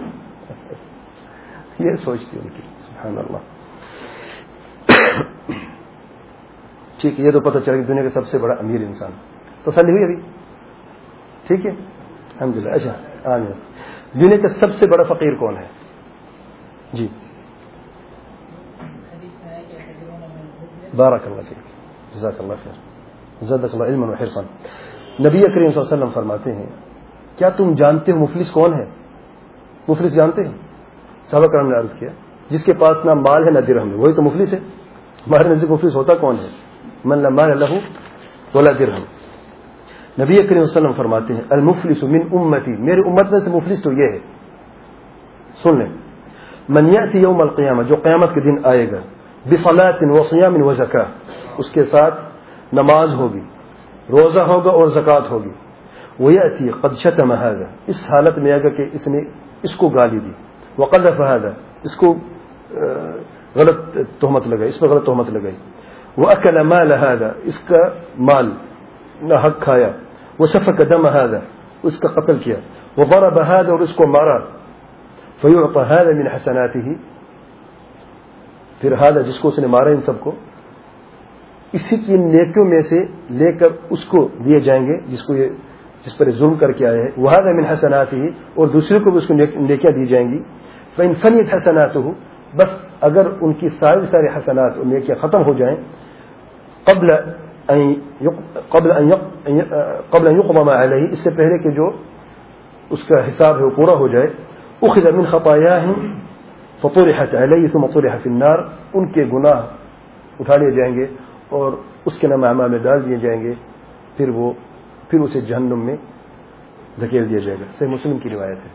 یہ سوچتی ان کی. سبحان اللہ. ٹھیک ہے, یہ تو پتہ چلا کہ دنیا کا سب سے بڑا امیر انسان. تسلی ہوئی ابھی؟ ٹھیک ہے الحمدللہ. اچھا آج دنیا کا سب سے بڑا فقیر کون ہے؟ جی بارک اللہ فیک، جزاک اللہ خیر، زادک اللہ علما وحرصا۔ نبی کریم صلی اللہ علیہ وسلم فرماتے ہیں کیا تم جانتے ہو مفلس کون ہے؟ مفلس جانتے ہیں؟ صحابہ کرام نے عرض کیا جس کے پاس نہ مال ہے نہ درہم ہے، وہی تو مفلس ہے۔ ہمارے نزدیک مفلس ہوتا کون ہے؟ من لا مال لہ ولا درہم۔ نبی کریم صلی اللہ علیہ وسلم فرماتے ہیں المفلس من امتی، میری امت میں سے مفلس تو یہ ہے، سن لیں، من یأتی یوم القیامہ، جو قیامت کے دن آئے گا، بصلاۃ وصیام وزکاۃ، اس کے ساتھ نماز ہوگی، روزہ ہوگا اور زکوٰۃ ہوگی، ویأتی قد شتم ھذا، اس حالت میں آئے گا کہ اس نے اس کو گالی دی، وقذف ھذا، اس کو غلط تہمت لگائی، اس پر غلط تہمت لگائی، واکل مال ھذا، اس کا مال نہ حق کھایا، وسفک دم ھذا، اس کا قتل کیا، وضرب ھذا، اور اس کو مارا، فیعطى ھذا من حسناته، پھر ھذا جس کو اس نے مارا ان سب کو اسی کی نیکیوں میں سے لے کر اس کو دیے جائیں گے جس کو یہ جس پر ظلم کر کے آئے ہیں، وَهَذَا مِنْ حَسَنَاتِهِ، اور دوسرے کو بھی اس کو نیکیاں دی جائیں گی، فَإِنْ فَنِيَتْ حَسَنَاتُهُ، بس اگر ان کی ساری ساری حسنات اور نیکیاں ختم ہو جائیں، قبل ان قبل ان قبل ان يقضى ما عليه، اس سے پہلے کہ جو اس کا حساب ہے وہ پورا ہو جائے، اخذ من خطاياهم فطرحت عليه ثم طرح في النار، ان کے گناہ اٹھا لیے جائیں گے اور اس کے نام اعمال میں ڈال دیے جائیں گے، پھر وہ پھر اسے جہنم میں دھکیل دیا جائے گا۔ صحیح مسلم کی روایت ہے۔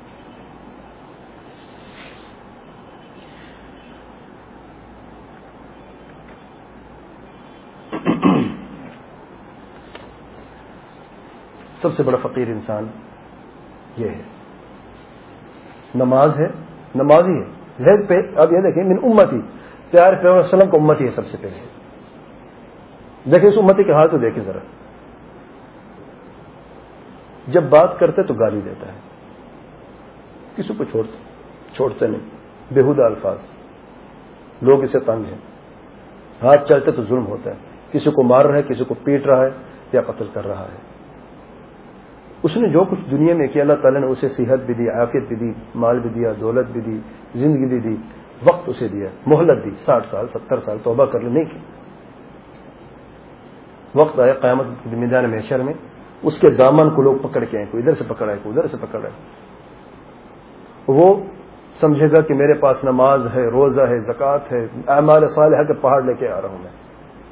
سب سے بڑا فقیر انسان یہ ہے، نماز ہے، نمازی ہے، پہ اب یہ دیکھیں من امتی، پیارے پیغمبر صلی اللہ علیہ وسلم کا امتی ہے سب سے پہلے۔ دیکھیں اس امتی کے حال تو دیکھیں ذرا، جب بات کرتے تو گالی دیتا ہے، کسی کو چھوڑتے چھوڑتے نہیں، بےہودہ الفاظ، لوگ اسے تنگ ہیں، ہاتھ چلتے تو ظلم ہوتا ہے، کسی کو مار رہا ہے، کسی کو پیٹ رہا ہے یا قتل کر رہا ہے۔ اس نے جو کچھ دنیا میں کیا، اللہ تعالیٰ نے اسے صحت بھی دی، عافیت بھی دی، مال بھی دیا، دولت بھی دی، زندگی بھی دی، وقت اسے دیا، مہلت دی، ساٹھ سال ستر سال توبہ کر لے، نہیں کی۔ وقت آیا قیامت کے میدان محشر میں اس کے دامن کو لوگ پکڑ کے آئے، کوئی ادھر سے پکڑ آئے، کوئی ادھر سے پکڑ آئے، وہ سمجھے گا کہ میرے پاس نماز ہے، روزہ ہے، زکوٰۃ ہے، اعمال صالحہ کے پہاڑ لے کے آ رہا ہوں میں۔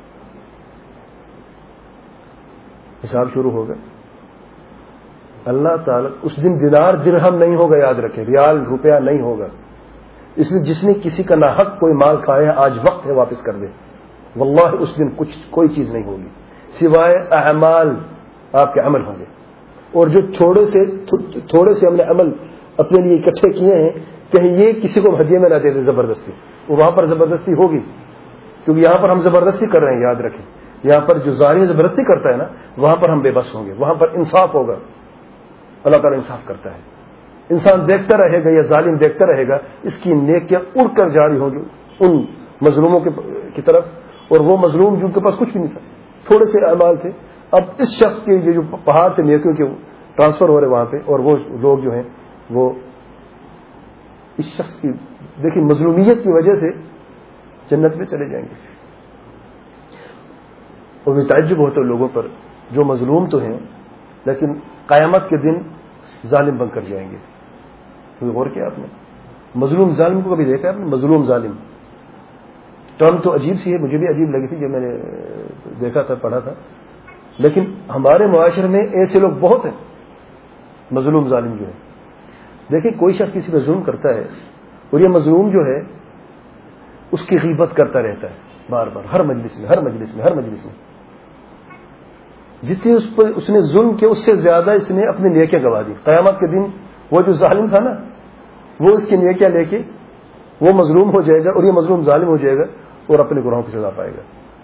حساب شروع ہوگا، اللہ تعالیٰ اس دن دینار درہم نہیں ہوگا، یاد رکھیں، ریال روپیہ نہیں ہوگا، اس لیے جس نے کسی کا ناحق کوئی مال کھایا ہے آج وقت ہے واپس کر دے، واللہ اس دن کچھ کوئی چیز نہیں ہوگی سوائے اعمال، آپ کے عمل ہوں گے، اور جو تھوڑے سے تھوڑے سے ہم نے عمل اپنے لیے اکٹھے کیے ہیں، کہیں یہ کسی کو ہدیے میں نہ دے دے زبردستی، وہاں پر زبردستی ہوگی، کیونکہ یہاں پر ہم زبردستی کر رہے ہیں، یاد رکھیں، یہاں پر جو ظالم زبردستی کرتا ہے نا، وہاں پر ہم بے بس ہوں گے، وہاں پر انصاف ہوگا، اللہ تعالیٰ انصاف کرتا ہے۔ انسان دیکھتا رہے گا یا ظالم دیکھتا رہے گا، اس کی نیکیاں اڑ کر جاری ہوں گی ان مظلوموں کی طرف، اور وہ مظلوم جن کے پاس کچھ بھی نہیں تھا، تھوڑے سے اعمال تھے، اب اس شخص کے جو پہاڑ تھے نیکیوں کے ٹرانسفر ہو رہے وہاں پہ، اور وہ لوگ جو ہیں وہ اس شخص کی دیکھیں مظلومیت کی وجہ سے جنت میں چلے جائیں گے۔ اور بھی تعجب ہوتا ہے لوگوں پر جو مظلوم تو ہیں لیکن قیامت کے دن ظالم بن کر جائیں گے۔ کوئی غور کیا آپ نے؟ مظلوم ظالم کو کبھی دیکھا آپ نے؟ مظلوم ظالم ٹرم تو عجیب سی ہے، مجھے بھی عجیب لگی تھی جب میں نے دیکھا تھا، پڑھا تھا، لیکن ہمارے معاشرے میں ایسے لوگ بہت ہیں مظلوم ظالم جو ہے۔ دیکھیں کوئی شخص کسی پہ ظلم کرتا ہے اور یہ مظلوم جو ہے اس کی غیبت کرتا رہتا ہے بار بار، ہر مجلس میں ہر مجلس میں ہر مجلس میں، جتنی اس پر اس نے ظلم کیا اس سے زیادہ اس نے اپنی نیکیاں گوا دی۔ قیامت کے دن وہ جو ظالم تھا نا، وہ اس کی نیکیاں لے کے وہ مظلوم ہو جائے گا اور یہ مظلوم ظالم ہو جائے گا اور اپنے گناہوں کی سزا پائے گا۔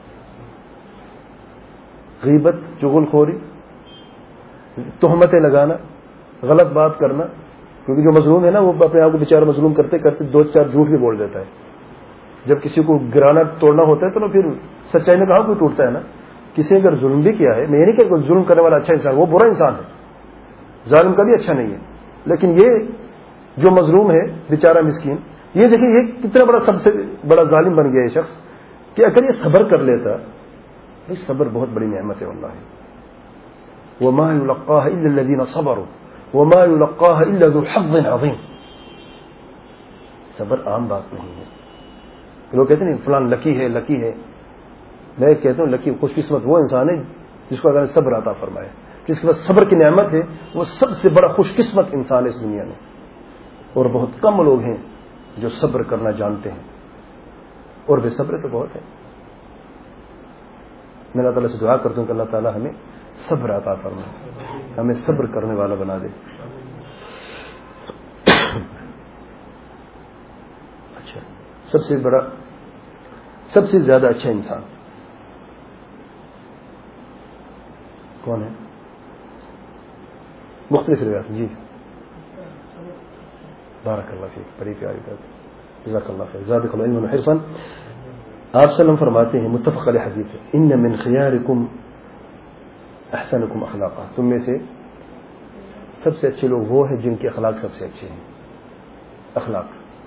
غیبت، چغل خوری، تہمتیں لگانا، غلط بات کرنا، کیونکہ جو مظلوم ہے نا وہ اپنے آپ کو بیچارہ مظلوم کرتے کرتے دو چار جھوٹ بھی بول دیتا ہے۔ جب کسی کو گرانا توڑنا ہوتا ہے تو پھر سچائی میں کہاں کوئی ٹوٹتا ہے نا۔ کسی نے اگر ظلم بھی کیا ہے، میں یہ نہیں کہ ظلم کرنے والا اچھا انسان، وہ برا انسان ہے، ظالم کا بھی اچھا نہیں ہے، لیکن یہ جو مظلوم ہے بیچارہ مسکین، یہ دیکھیں یہ کتنا بڑا سب سے بڑا ظالم بن گیا یہ شخص کہ اگر یہ صبر کر لیتا، یہ صبر بہت بڑی نعمت ہے واللہ. وما يلقاها الا الذين صبروا وما يلقاها الا ذو حظ عظيم. صبر عام بات نہیں ہے. لوگ کہتے ہیں فلان لکی ہے لکی ہے. میں کہتا ہوں لکی خوش قسمت وہ انسان ہے جس کو اللہ نے صبر عطا فرمایا، جس کے پاس صبر کی نعمت ہے، وہ سب سے بڑا خوش قسمت انسان ہے اس دنیا میں. اور بہت کم لوگ ہیں جو صبر کرنا جانتے ہیں، اور بے صبر تو بہت ہے. میں اللہ تعالیٰ سے دعا کرتا ہوں کہ اللہ تعالیٰ ہمیں صبر عطا فرمائے، ہمیں صبر کرنے والا بنا دے. اچھا، سب سے بڑا سب سے زیادہ اچھا انسان کون ہے؟ مختلف روایات. جی بارک اللہ فیک، بڑی پیاری بات، جزاک اللہ خیر، زادک اللہ علما وحرصا. آپ صلی اللہ علیہ وسلم فرماتے ہیں، متفق علیہ حدیث ہے، ان من خیارکم احسنکم اخلاقا. تم میں سے سب سے اچھے لوگ وہ ہیں جن کے اخلاق سب سے اچھے ہیں. اخلاق.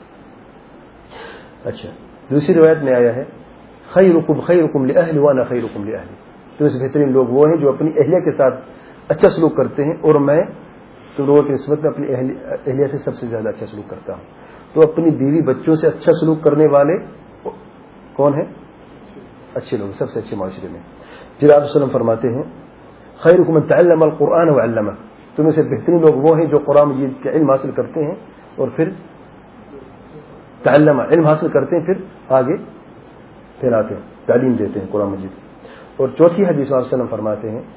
اچھا، دوسری روایت میں آیا ہے، خیرکم خیرکم لاہلی وانا خیرکم لاہلی. تم سے بہترین لوگ وہ ہیں جو اپنی اہلیہ کے ساتھ اچھا سلوک کرتے ہیں، اور میں تم لوگوں کی نسبت میں اپنی اہلیہ سے سب سے زیادہ اچھا سلوک کرتا ہوں. تو اپنی بیوی بچوں سے اچھا سلوک کرنے والے کون ہیں؟ اچھے لوگ، سب سے اچھے معاشرے میں. پھر آپ وسلم فرماتے ہیں، خیرکم من تعلم القرآن وعلمہ. تمہیں سے بہترین لوگ وہ ہیں جو قرآن مجید کا علم حاصل کرتے ہیں اور پھر تعلم علم حاصل کرتے ہیں، پھر آگے پھیلاتے ہیں، تعلیم دیتے ہیں قرآن مجید. اور چوتھی حدیث آپ وسلم فرماتے ہیں،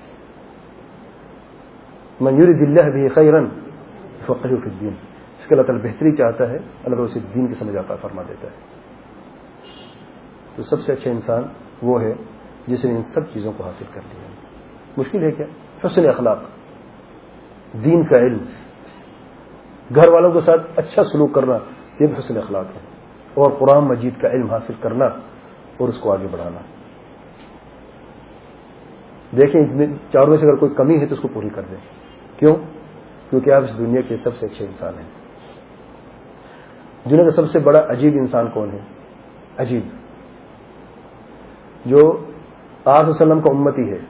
من یرید اللہ بہ خیرا یفقہہ فی الدین. اس کے اللہ تعالیٰ بہتری چاہتا ہے، اللہ تعالیٰ اسے دین کی سمجھ عطا فرما دیتا ہے. تو سب سے اچھا انسان وہ ہے جس نے ان سب چیزوں کو حاصل کر لیا. مشکل ہے کیا؟ حسن اخلاق، دین کا علم، گھر والوں کے ساتھ اچھا سلوک کرنا، یہ بھی حسن اخلاق ہے. اور قرآن مجید کا علم حاصل کرنا اور اس کو آگے بڑھانا. دیکھیں چاروں میں سے اگر کوئی کمی ہے تو اس کو پوری کر دیں. کیوں؟ کیونکہ آپ اس دنیا کے سب سے اچھے انسان ہیں. دنیا کا سب سے بڑا عجیب انسان کون ہے؟ عجیب، جو آپ صلی اللہ علیہ وسلم کا امتی ہے،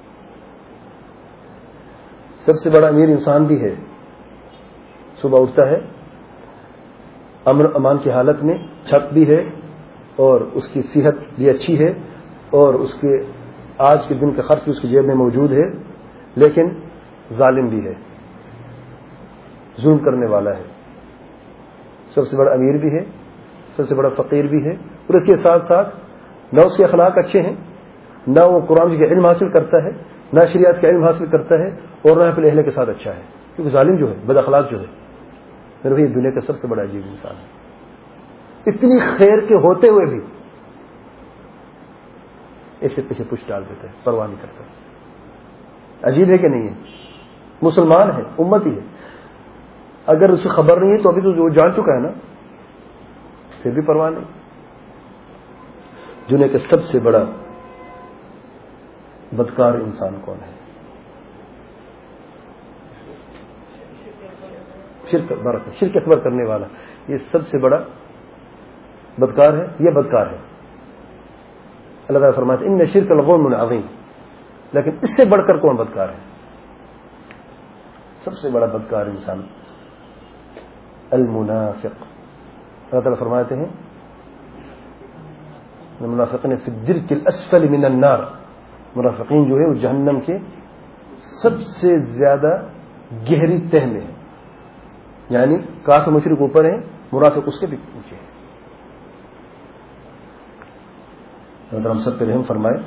سب سے بڑا امیر انسان بھی ہے. صبح اٹھتا ہے امن امان کی حالت میں، چھت بھی ہے اور اس کی صحت بھی اچھی ہے اور اس کے آج کے دن کا خرچ بھی اس کی جیب میں موجود ہے، لیکن ظالم بھی ہے، ظلم کرنے والا ہے. سب سے بڑا امیر بھی ہے، سب سے بڑا فقیر بھی ہے، اور اس کے ساتھ ساتھ نہ اس کے اخلاق اچھے ہیں، نہ وہ قرآن کا علم حاصل کرتا ہے، نہ شریعت کا علم حاصل کرتا ہے، اور نہ اپنے اہل کے ساتھ اچھا ہے. کیونکہ ظالم جو ہے، بد اخلاق جو ہے، میرے بھائی دنیا کا سب سے بڑا عجیب انسان ہے. اتنی خیر کے ہوتے ہوئے بھی ایسے پیچھے پوچھ ڈال دیتا ہے، پرواہ نہیں کرتا. عجیب ہے کہ نہیں ہے؟ مسلمان ہے، امتی ہے، اگر اسے خبر نہیں ہے تو ابھی تو وہ جان چکا ہے نا، پھر بھی پرواہ نہیں. دنیا کا سب سے بڑا بدکار انسان کون ہے؟ شرک برکت شرک اکبر کرنے والا، یہ سب سے بڑا بدکار ہے. یہ بدکار ہے. اللہ تعالیٰ فرماتے ہیں ان شرک لظلم عظیم. لیکن اس سے بڑھ کر کون بدکار ہے؟ سب سے بڑا بدکار انسان المنافق. اللہ تعالیٰ فرماتے ہیں منافقین فی الدرک الاسفل من النار. منافقین جو ہے وہ جہنم کے سب سے زیادہ گہری تہ میں ہے. یعنی کافر مشرک اوپر ہیں، منافق اس کے بھی نیچے ہے. اللہ ہم سب پہ رحم فرمائے.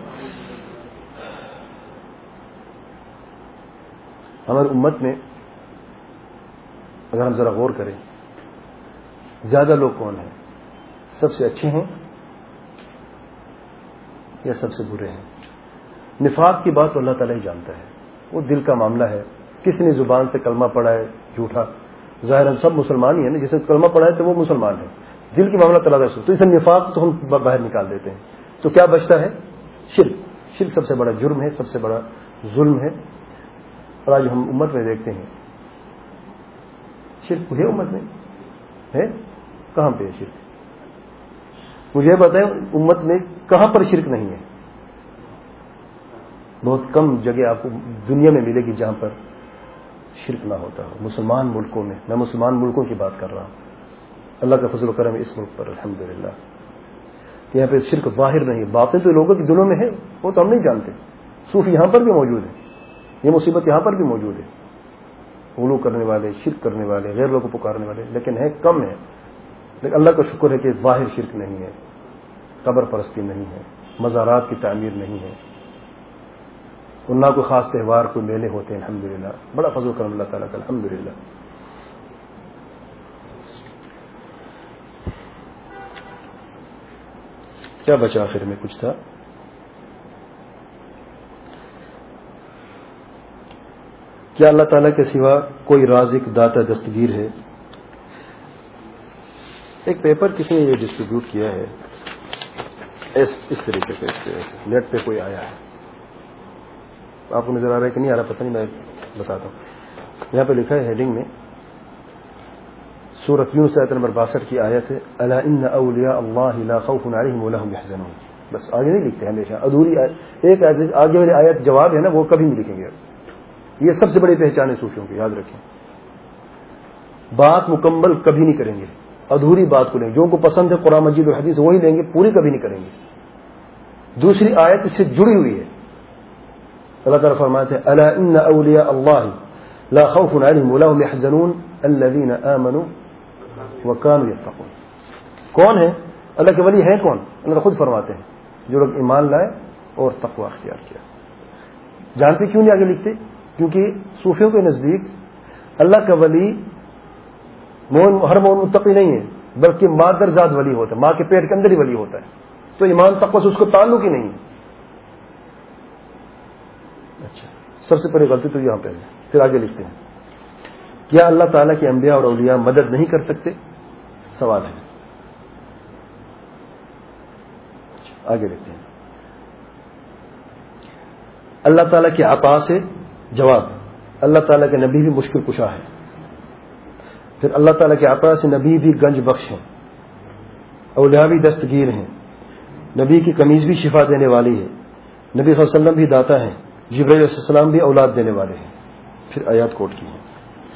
ہماری امت میں اگر ہم ذرا غور کریں، زیادہ لوگ کون ہیں؟ سب سے اچھے ہیں یا سب سے برے ہیں؟ نفاق کی بات تو اللہ تعالیٰ ہی جانتا ہے، وہ دل کا معاملہ ہے. کس نے زبان سے کلمہ پڑھا ہے جھوٹا، ظاہر ہم سب مسلمان ہی ہیں نا، جس نے کلمہ پڑھا ہے تو وہ مسلمان ہے. دل کی معاملہ تعالیٰ سے، تو اس نفاق تو ہم باہر نکال دیتے ہیں. تو کیا بچتا ہے؟ شرک. شرک سب سے بڑا جرم ہے، سب سے بڑا ظلم ہے. اور آج ہم امت میں دیکھتے ہیں شرک ہے، امت میں ہے، کہاں پہ ہے شرک؟ مجھے بتائیں امت میں کہاں پر شرک نہیں ہے؟ بہت کم جگہ آپ کو دنیا میں ملے گی جہاں پر شرک نہ ہوتا ہو. مسلمان ملکوں میں، میں مسلمان ملکوں کی بات کر رہا ہوں، اللہ کا فضل و کرم اس ملک پر الحمدللہ. یہاں پہ شرک ظاہر نہیں، باتیں تو لوگوں کے دلوں میں ہے، وہ تو ہم نہیں جانتے. صوفی یہاں پر بھی موجود ہیں، یہ مصیبت یہاں پر بھی موجود ہے. غلو کرنے والے، شرک کرنے والے، غیر لوگوں کو پکارنے والے، لیکن ہے کم ہے. لیکن اللہ کا شکر ہے کہ ظاہر شرک نہیں ہے، قبر پرستی نہیں ہے، مزارات کی تعمیر نہیں ہے، اور نہ کوئی خاص تہوار، کوئی میلے ہوتے ہیں. الحمدللہ بڑا فضل و کرم اللہ تعالیٰ کا الحمدللہ. کیا بچا آخر میں؟ کچھ تھا. کیا اللہ تعالیٰ کے سوا کوئی رازق، داتا، دستگیر ہے؟ ایک پیپر کسی نے یہ ڈسٹریبیوٹ کیا ہے اس اس طریقے سے، نیٹ پہ کوئی آیا ہے، آپ کو نظر آ رہا ہے کہ نہیں آ رہا پتہ نہیں، میں بتاتا ہوں. یہاں پہ لکھا ہے ہیڈنگ میں، سورۃ یونس آیت نمبر باسٹھ کی آیت ہے، الا ان اولیاء اللہ لا خوف علیہم ولا هم يحزنون. بس آگے نہیں لکھتے ہمیشہ، ادھوری ایک آیت، آگے والی آیت جواب ہے نا، وہ کبھی نہیں لکھیں گے. یہ سب سے بڑی پہچان ہے صوفیوں کی، یاد رکھیں. بات مکمل کبھی نہیں کریں گے، ادھوری بات کو لیں گے. جو ان کو پسند ہے قرآن مجید اور حدیث وہی لیں گے، پوری کبھی نہیں کریں گے. دوسری آیت اس سے جڑی ہوئی ہے. اللہ تعالیٰ فرماتے ہیں الا ان اولیاء اللہ لا خوف علیہم ولا هم يحزنون الذین آمنوا وكانوا يتقون. کون ہے اللہ کے ولی؟ ہیں کون؟ اللہ خود فرماتے ہیں جو لوگ ایمان لائے اور تقوی اختیار کیا. جانتے کیوں نہیں آگے لکھتے؟ کیونکہ صوفیوں کے نزدیک اللہ کا ولی مومن، ہر مومن متقی نہیں ہے، بلکہ مادر ذات ولی ہوتا ہے، ماں کے پیٹ کے اندر ہی ولی ہوتا ہے. تو ایمان تقوی سے اس کو تعلق ہی نہیں ہے. اچھا، سب سے بڑی غلطی تو یہاں پہ ہے. پھر آگے لکھتے ہیں کیا اللہ تعالیٰ کے انبیاء اور اولیاء مدد نہیں کر سکتے؟ سوال ہے. آگے لکھتے ہیں اللہ تعالیٰ کی عطا سے جواب، اللہ تعالیٰ کے نبی بھی مشکل کشا ہے. پھر اللہ تعالیٰ کے عطا سے نبی بھی گنج بخش ہیں، اولیاء بھی دستگیر ہیں، نبی کی قمیض بھی شفا دینے والی ہے، نبی صلی اللہ علیہ وسلم بھی داتا ہیں، جبرائیل علیہ السلام بھی اولاد دینے والے ہیں. پھر آیات کوٹ کی ہیں.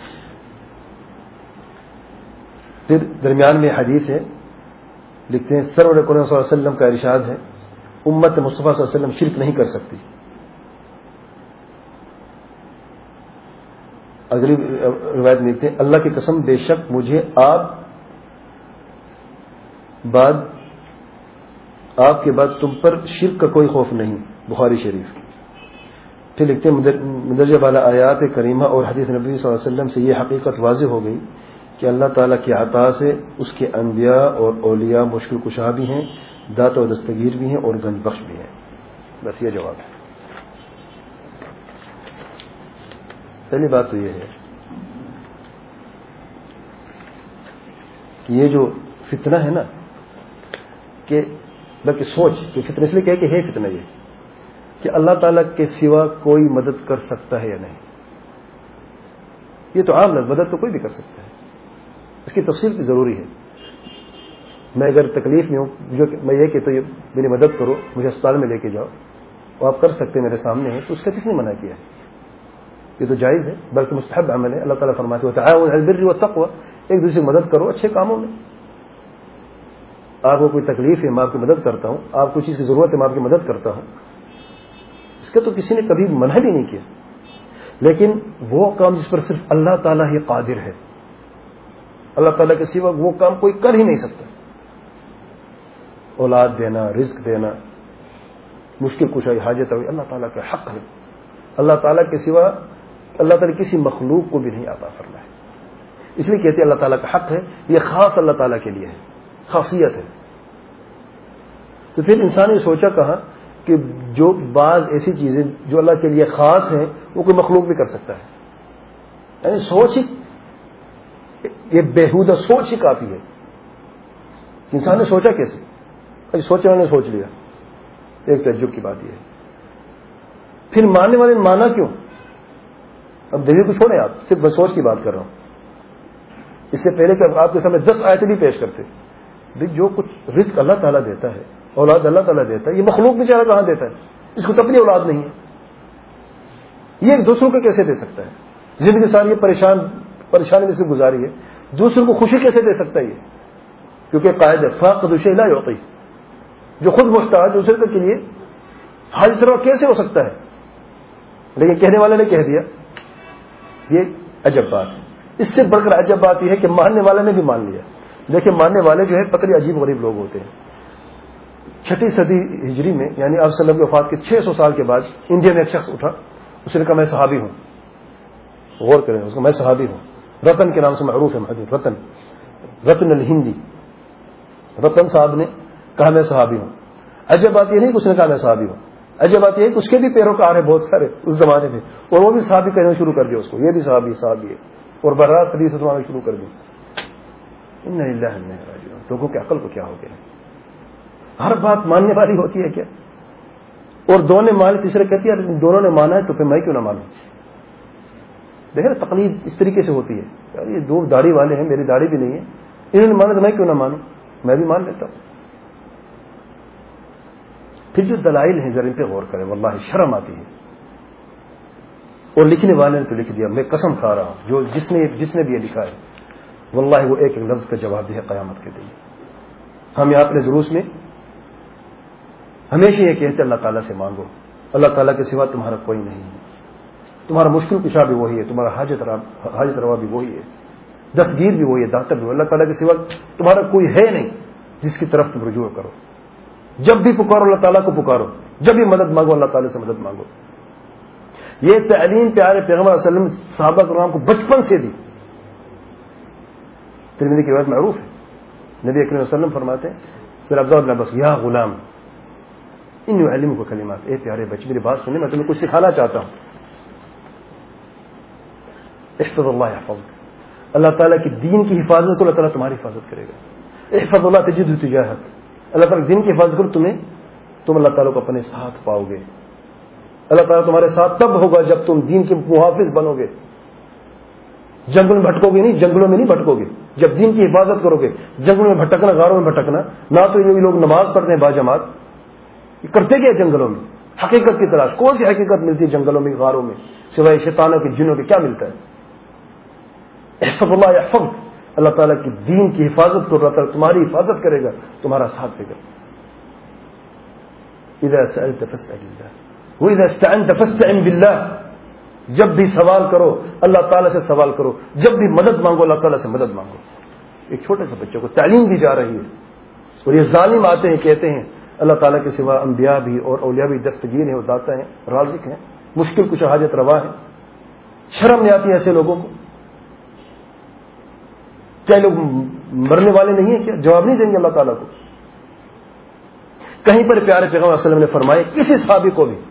پھر درمیان میں حدیث ہے، لکھتے ہیں سرور قرآن صلی اللہ علیہ وسلم کا ارشاد ہے امت مصطفیٰ صلی اللہ علیہ وسلم شرک نہیں کر سکتی. اگلی روایت میں لکھتے ہیں اللہ کی قسم بے شک مجھے آپ بعد آپ کے بعد تم پر شرک کا کوئی خوف نہیں. بخاری شریف. پھر لکھتے ہیں مندرجہ بالا آیات کریمہ اور حدیث نبی صلی اللہ علیہ وسلم سے یہ حقیقت واضح ہو گئی کہ اللہ تعالیٰ کی عطا سے اس کے انبیاء اور اولیاء مشکل کشا بھی ہیں، داتا و دستگیر بھی ہیں، اور گنج بخش بھی ہیں. بس یہ جواب ہے. پہلی بات تو یہ ہے کہ یہ جو فتنہ ہے نا، کہ بلکہ سوچ کہ فتنہ اس لیے کہے کہ ہے فتنہ یہ کہ اللہ تعالیٰ کے سوا کوئی مدد کر سکتا ہے یا نہیں. یہ تو عام لفظ، مدد تو کوئی بھی کر سکتا ہے، اس کی تفصیل بھی ضروری ہے. میں اگر تکلیف میں ہوں، جو میں یہ کہتا ہوں میری مدد کرو، مجھے اسپتال میں لے کے جاؤ، وہ آپ کر سکتے ہیں، میرے سامنے ہے، تو اس کا کس نے منع کیا ہے؟ یہ تو جائز ہے، بلکہ مستحب عمل ہے. اللہ تعالیٰ فرماتے ہیں وتعاونوا علی البر والتقوى، ایک دوسرے کی مدد کرو اچھے کاموں میں. آپ کو کوئی تکلیف ہے میں آپ کی مدد کرتا ہوں، آپ کو چیز کی ضرورت ہے میں آپ کی مدد کرتا ہوں، اس کا تو کسی نے کبھی منع بھی نہیں کیا. لیکن وہ کام جس پر صرف اللہ تعالیٰ ہی قادر ہے، اللہ تعالیٰ کے سوا وہ کام کوئی کر ہی نہیں سکتا. اولاد دینا، رزق دینا، مشکل کشائی، حاجت ہوئی، اللہ تعالیٰ کا حق ہے. اللہ تعالیٰ کے سوا اللہ تعالیٰ کسی مخلوق کو بھی نہیں عطا فرمائے. اس لیے کہتے ہیں اللہ تعالیٰ کا حق ہے، یہ خاص اللہ تعالیٰ کے لیے ہے، خاصیت ہے. تو پھر انسان نے سوچا کہا کہ جو بعض ایسی چیزیں جو اللہ کے لیے خاص ہیں وہ کوئی مخلوق بھی کر سکتا ہے. یعنی سوچ ہی، یہ بےہودہ سوچ ہی کافی ہے. انسان نے سوچا کیسے؟ سوچا انہوں نے سوچ لیا. ایک تعجب کی بات یہ ہے. پھر ماننے والے نے مانا کیوں؟ اب دلیل کو چھوڑیں، آپ صرف بس سوچ کی بات کر رہا ہوں. اس سے پہلے کہ آپ کے سامنے دس آیتیں بھی پیش کرتے جو کچھ رزق اللہ تعالیٰ دیتا ہے، اولاد اللہ تعالیٰ دیتا ہے، یہ مخلوق بیچارہ کہاں دیتا ہے؟ اس کو تو اپنی اولاد نہیں ہے، یہ ایک دوسروں کو کیسے دے سکتا ہے؟ زندگی ساری یہ پریشان پریشانی میں سے گزاری ہے، دوسروں کو خوشی کیسے دے سکتا ہے یہ؟ کیونکہ قاعدہ فاقد الشیء لا یعطی، جو خود محتاج دوسرے کے لیے حاجت روا کیسے ہو سکتا ہے؟ لیکن کہنے والے نے کہہ دیا، یہ عجب بات ہے۔ اس سے بڑھ کر عجب بات یہ ہے کہ ماننے والے نے بھی مان لیا۔ دیکھیں ماننے والے جو ہے پتلی عجیب غریب لوگ ہوتے ہیں۔ چھٹی صدی ہجری میں یعنی آپ صلی اللہ علیہ وسلم کی وفات کے چھ سو سال کے بعد انڈیا میں ایک شخص اٹھا، اس نے کہا میں صحابی ہوں، غور کریں اس کو، میں صحابی ہوں، رتن کے نام سے معروف ہے، محدود رتن رتن الہندی، رتن صاحب نے کہا میں صحابی ہوں۔ عجب بات یہ نہیں کہ اس نے کہا میں صحابی ہوں، عجب بات یہ ہے کہ اس کے بھی پیروکار ہیں بہت سارے اس زمانے میں، اور وہ بھی صحابی کہنا شروع کر دیا اس کو، یہ بھی صحابی صحابی ہے، اور براہ حدیث سنانا شروع کر دی۔ انا للہ و انا الیہ راجعون۔ لوگوں کی عقل کو کیا ہو گیا؟ ہر بات ماننے والی ہوتی ہے کیا؟ اور دو نے مان تیسرے کہتی ہے دونوں نے مانا ہے تو پھر میں کیوں نہ مانوں؟ دیکھیں تقلید اس طریقے سے ہوتی ہے، یار یہ دو داڑھی والے ہیں، میری داڑھی بھی نہیں ہے، انہوں نے مانا تو میں کیوں نہ مانوں، میں بھی مان لیتا ہوں۔ پھر جو دلائل ہیں ذرا ان پہ غور کریں، واللہ شرم آتی ہے۔ اور لکھنے والے نے تو لکھ دیا، میں قسم کھا رہا ہوں، جو جس نے جس نے بھی یہ لکھا ہے واللہ وہ ایک ایک لفظ کا جواب دے قیامت کے دن۔ ہم یہاں اپنے دروس میں ہمیشہ یہ کہتے اللہ تعالیٰ سے مانگو، اللہ تعالیٰ کے سوا تمہارا کوئی نہیں ہے، تمہارا مشکل کشا بھی وہی ہے، تمہارا حاجت روا حاجت روا بھی وہی ہے، دستگیر بھی وہی ہے، داتا بھی، اللہ تعالیٰ کے سوا تمہارا کوئی ہے نہیں جس کی طرف تم رجوع کرو۔ جب بھی پکارو اللہ تعالیٰ کو پکارو، جب بھی مدد مانگو اللہ تعالیٰ سے مدد مانگو۔ یہ تعلیم پیارے پیغمبر صلی اللہ علیہ وسلم صحابہ کرام کو بچپن سے دی۔ ترمذی کی روایت معروف ہے، نبی اکرم صلی اللہ علیہ وسلم فرماتے ہیں پھر عبداللہ بن عباس یا غلام انی اعلمک کلمات، اے پیارے بچے میری بات سنیں، میں تمہیں کچھ سکھانا چاہتا ہوں۔ احفظ اللہ یحفظک، اللہ تعالیٰ کی دین کی حفاظت کو اللہ تعالیٰ تمہاری حفاظت کرے گا۔ احفظ اللہ تجدہ تجاہک، اللہ تعالیٰ دین کی حفاظت کرو تمہیں تم اللہ تعالیٰ کو اپنے ساتھ پاؤ گے۔ اللہ تعالیٰ تمہارے ساتھ تب ہوگا جب تم دین کے محافظ بنو گے، جنگل میں بھٹکو گے نہیں، جنگلوں میں نہیں بھٹکو گے، جب دین کی حفاظت کرو گے۔ جنگلوں میں بھٹکنا، غاروں میں بھٹکنا، نہ تو یہ لوگ نماز پڑھتے ہیں باجماعت، یہ کرتے کیا جنگلوں میں؟ حقیقت کی تلاش، کون سی حقیقت ملتی ہے جنگلوں میں غاروں میں سوائے شیطانوں کے جنوں کے؟ کیا ملتا ہے؟ احفظ اللہ یحفظک، اللہ تعالیٰ کی دین کی حفاظت کرو، اللہ تعالیٰ تمہاری حفاظت کرے گا، تمہارا ساتھ دے گا۔ اذا سألت فاسأل اللہ واذا استعنت فاستعن باللہ، جب بھی سوال کرو اللہ تعالیٰ سے سوال کرو، جب بھی مدد مانگو اللہ تعالیٰ سے مدد مانگو۔ ایک چھوٹے سے بچے کو تعلیم دی جا رہی ہے، اور یہ ظالم آتے ہیں کہتے ہیں اللہ تعالیٰ کے سوا انبیاء بھی اور اولیاء بھی دستگیر ہیں، وہ داتا ہیں، رازق ہیں، مشکل کچھ حاجت روا ہے۔ شرم نہیں آتی ایسے لوگوں کو؟ کیا لوگ مرنے والے نہیں ہیں؟ کیا جواب نہیں دیں گے اللہ تعالیٰ کو؟ کہیں پر پیارے پیغمبر صلی اللہ علیہ وسلم نے فرمائے کسی صحابی کو بھی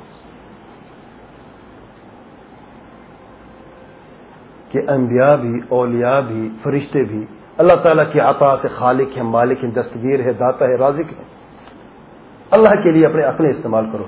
کہ انبیاء بھی، اولیاء بھی، فرشتے بھی اللہ تعالیٰ کی عطا سے خالق ہیں، مالک ہیں، دستگیر ہے، داتا ہے، رازق ہے۔ اللہ کے لیے اپنے عقلیں استعمال کرو۔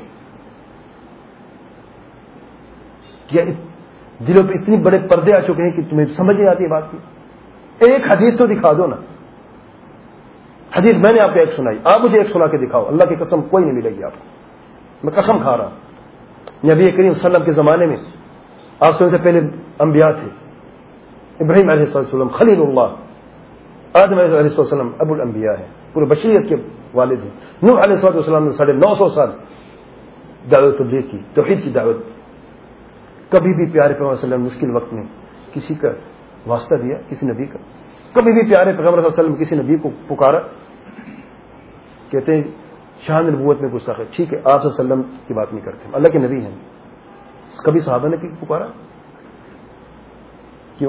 کیا دلوں پہ اتنی بڑے پردے آ چکے ہیں کہ تمہیں سمجھ نہیں آتی بات کی؟ ایک حدیث تو دکھا دو نا، حدیث میں نے آپ کو ایک سنائی، آپ مجھے ایک سنا کے دکھاؤ، اللہ کی قسم کوئی نہیں ملے گی آپ کو، میں قسم کھا رہا ہوں۔ نبی کریم صلی اللہ علیہ وسلم کے زمانے میں آپ سے پہلے انبیاء تھے، ابراہیم علیہ السلام خلیل اللہ، آدم علیہ السلام ابو الانبیاء ہے، پورے بشریت کے والد ہیں، نوح علیہ السلام نے ساڑھے نو سو سال دعوت تبلیغ کی، توحید کی دعوت۔ کبھی بھی پیارے پیغمبر صلی اللہ علیہ وسلم مشکل وقت میں کسی کا واسطہ دیا، کسی نبی کا؟ کبھی بھی پیارے پیغمبر صلی اللہ علیہ وسلم کسی نبی کو پکارا؟ کہتے ہیں شان نبوت میں گستاخ ہے، ٹھیک ہے آپ صلی اللہ علیہ وسلم کی بات نہیں کرتے، اللہ کے نبی ہیں، کبھی صحابہ نے پکارا؟ کیوں؟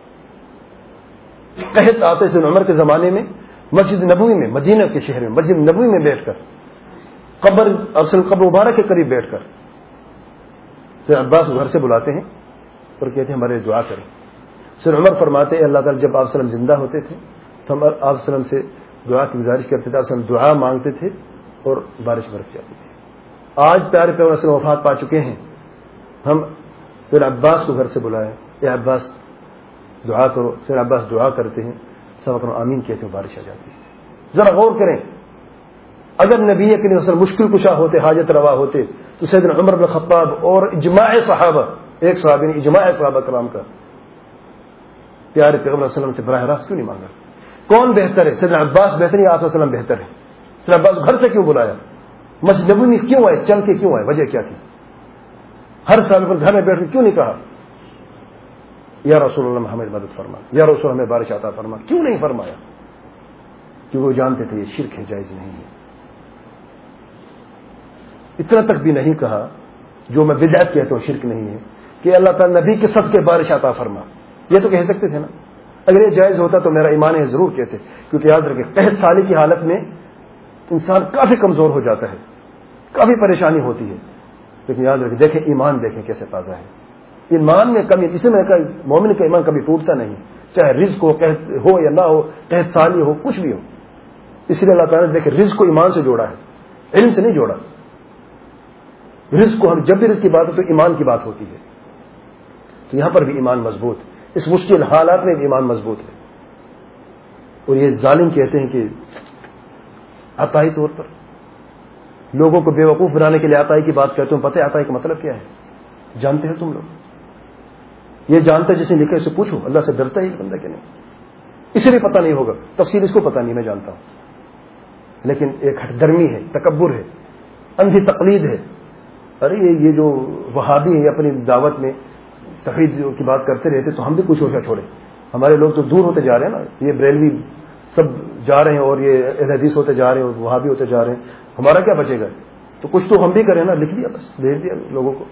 قحط آتے سے عمر کے زمانے میں مسجد نبوی میں، مدینہ کے شہر میں مسجد نبوی میں بیٹھ کر، قبر اصل قبر مبارک کے قریب بیٹھ کر سر عباس گھر سے بلاتے ہیں اور کہتے ہیں ہمارے دعا کریں۔ سر عمر فرماتے ہیں اللہ تعالیٰ جب آپ وسلم زندہ ہوتے تھے تو ہم آپ وسلم سے دعا کی گزارش کرتے تھے، آپ وسلم دعا مانگتے تھے اور بارش برس جاتی تھی۔ آج پیارے پیغمبر وسلم وفات پا چکے ہیں، ہم سر عباس کو گھر سے بلائے، اے عباس دعا کرو، سر عباس دعا کرتے ہیں، سب اپنا آمین کہتے ہیں، بارش آ جاتی ہے۔ ذرا غور کریں، اگر نبی کریم صلی اللہ علیہ وسلم مشکل کشا ہوتے، حاجت روا ہوتے، تو سیدنا عمر بن خطاب اور اجماع صحابہ، ایک صحابی نے اجماع صحابہ کرام کا پیارے پیغمبر صلی اللہ علیہ وسلم سے براہ راست کیوں نہیں مانگا؟ کون بہتر ہے؟ سیدنا عباس بہتر یا آپ صلی اللہ علیہ وسلم بہتر ہے؟ سیدنا عباس گھر سے کیوں بلایا؟ مسجد نبوی میں کیوں آئے؟ چل کے کیوں آئے؟ وجہ کیا تھی؟ ہر سال پر گھر میں بیٹھ کے کیوں نہیں کہا یا رسول اللہ ہمیں مدد فرما، یا رسول ہمیں بارش عطا فرما؟ کیوں نہیں فرمایا؟ کیونکہ وہ جانتے تھے یہ شرک ہے، جائز نہیں ہے۔ اتنا تک بھی نہیں کہا جو میں بدعت کہتا ہوں شرک نہیں ہے کہ اللہ تعالیٰ نبی کے صدقے بارش عطا فرما، یہ تو کہہ سکتے تھے نا۔ اگر یہ جائز ہوتا تو میرا ایمان ہے ضرور کہتے، کیونکہ یاد رکھیں قحط سالی کی حالت میں انسان کافی کمزور ہو جاتا ہے، کافی پریشانی ہوتی ہے، لیکن یاد رکھیں دیکھیں ایمان دیکھیں کیسے تازہ ہے۔ ایمان میں کمی، اس میں کہا مومن کا ایمان کبھی ٹوٹتا نہیں، چاہے رزق ہو قحط ہو یا نہ ہو، قحط سالی ہو، کچھ بھی ہو۔ اس لیے اللہ تعالیٰ نے دیکھیں رزق کو ایمان سے جوڑا ہے، علم سے نہیں جوڑا۔ رزق کو ہم جب بھی رزق کی بات ہو تو ایمان کی بات ہوتی ہے، تو یہاں پر بھی ایمان مضبوط، اس مشکل حالات میں بھی ایمان مضبوط ہے۔ اور یہ ظالم کہتے ہیں کہ عطائی طور پر لوگوں کو بے وقوف بنانے کے لیے عطائی کی بات کرتے ہوں، پتہ ہے عطائی کا مطلب کیا ہے؟ جانتے ہو تم لوگ؟ یہ جانتا ہے جس نے لکھا، اسے پوچھو اللہ سے ڈرتا ہے یہ بندہ کہ نہیں؟ اسے بھی پتہ نہیں ہوگا، تفصیل اس کو پتہ نہیں، میں جانتا ہوں، لیکن ایک ہٹ درمی ہے، تکبر ہے، اندھی تقلید ہے۔ ارے یہ جو وہابی ہیں اپنی دعوت میں توحید کی بات کرتے رہتے تو ہم بھی کچھ ہوشا چھوڑیں۔ ہمارے لوگ تو دور ہوتے جا رہے ہیں نا، یہ بریلوی سب جا رہے ہیں اور یہ اہل حدیث ہوتے جا رہے ہیں اور وہابی ہوتے جا رہے ہیں، ہمارا کیا بچے گا؟ تو کچھ تو ہم بھی کریں نا، لکھ دیا بس، بھیج دیا لوگوں کو۔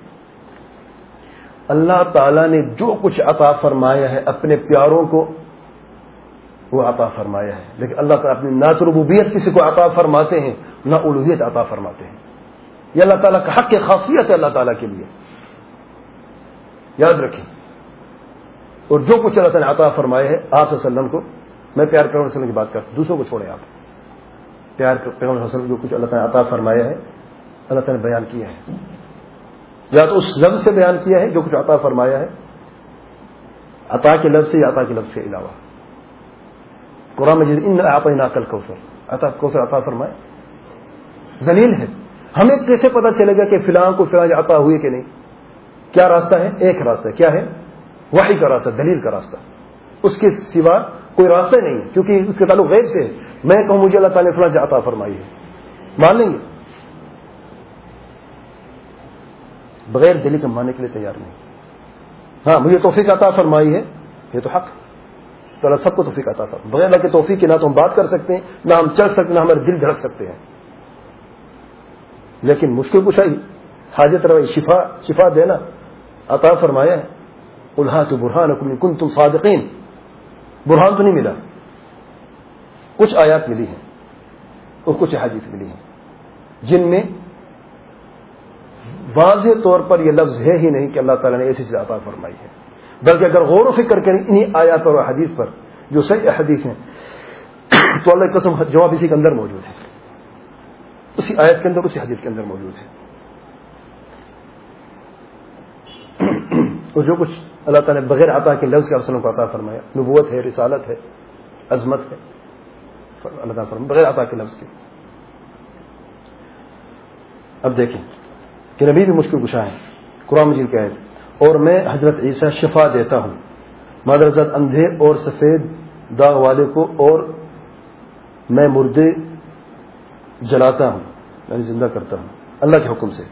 اللہ تعالیٰ نے جو کچھ عطا فرمایا ہے اپنے پیاروں کو وہ عطا فرمایا ہے، لیکن اللہ تعالیٰ اپنی نہ ربوبیت کسی کو عطا فرماتے ہیں نہ الوہیت عطا فرماتے ہیں۔ یہ اللہ تعالیٰ کا حق خاصیت ہے اللہ تعالیٰ کے لیے، یاد رکھیں۔ اور جو کچھ اللہ تعالیٰ نے عطا فرمایا ہے آپ صلی اللہ علیہ وسلم کو، میں پیار پیغمبر صلی اللہ علیہ وسلم کی بات کرتا ہوں، دوسروں کو چھوڑیں آپ، پیار پیغمبر صلی اللہ علیہ وسلم جو کچھ اللہ تعالیٰ نے عطا فرمایا ہے اللہ تعالیٰ نے بیان کیا ہے، یا تو اس لفظ سے بیان کیا ہے جو کچھ عطا فرمایا ہے، عطا کے لفظ سے یا عطا کے لفظ کے علاوہ۔ قرآن مجید ان اعطیناک الکوثر، عطا کوثر عطا فرمایا، دلیل ہے۔ ہمیں کیسے پتہ چلے گا کہ فلاں کو فلاں عطا ہوئی کہ نہیں؟ کیا راستہ ہے؟ ایک راستہ کیا ہے؟ وحی کا راستہ، دلیل کا راستہ، اس کے سوا کوئی راستہ نہیں ہے، کیونکہ اس کے تعلق غیب سے ہے۔ میں کہوں مجھے اللہ تعالیٰ نے فلاں عطا فرمائی ہے، مان لیں گے؟ بغیر دلیل کا ماننے کے لیے تیار نہیں۔ ہاں مجھے توفیق عطا فرمائی ہے، یہ تو حق، تو اللہ سب کو توفیق عطا فرمائے۔ بغیر اللہ کے توفیق کے نہ تو ہم بات کر سکتے ہیں، نہ ہم چل سکتے، نہ ہمارے دل دھڑک سکتے ہیں، لیکن مشکل کشائی، حاجت روائی، شفا شفا دینا عطا فرمایا ہے۔ قل ہاتوا برہانکم ان کنتم صادقین، برہان تو نہیں ملا، کچھ آیات ملی ہیں اور کچھ احادیث ملی ہیں جن میں واضح طور پر یہ لفظ ہے ہی نہیں کہ اللہ تعالیٰ نے ایسی چیز عطا فرمائی ہے، بلکہ اگر غور و فکر کریں انہی آیات اور حدیث پر جو صحیح حدیث ہیں تو اللہ کی قسم جواب اسی کے اندر موجود ہے، اسی آیت کے اندر، اسی حدیث کے اندر موجود ہے۔ اور جو کچھ اللہ تعالیٰ نے بغیر عطا کے لفظ کے افسروں کو عطا فرمایا، نبوت ہے، رسالت ہے، عظمت ہے، اللہ تعالیٰ فرمایا بغیر عطا کے لفظ کے۔ اب دیکھیں کہ نبی بھی مشکل کشا ہے، قرآن مجید کا ہے، اور میں حضرت عیسیٰ شفا دیتا ہوں مادرزاد اندھے اور سفید داغ والے کو، اور میں مردے جلاتا ہوں، یعنی زندہ کرتا ہوں اللہ کے حکم سے۔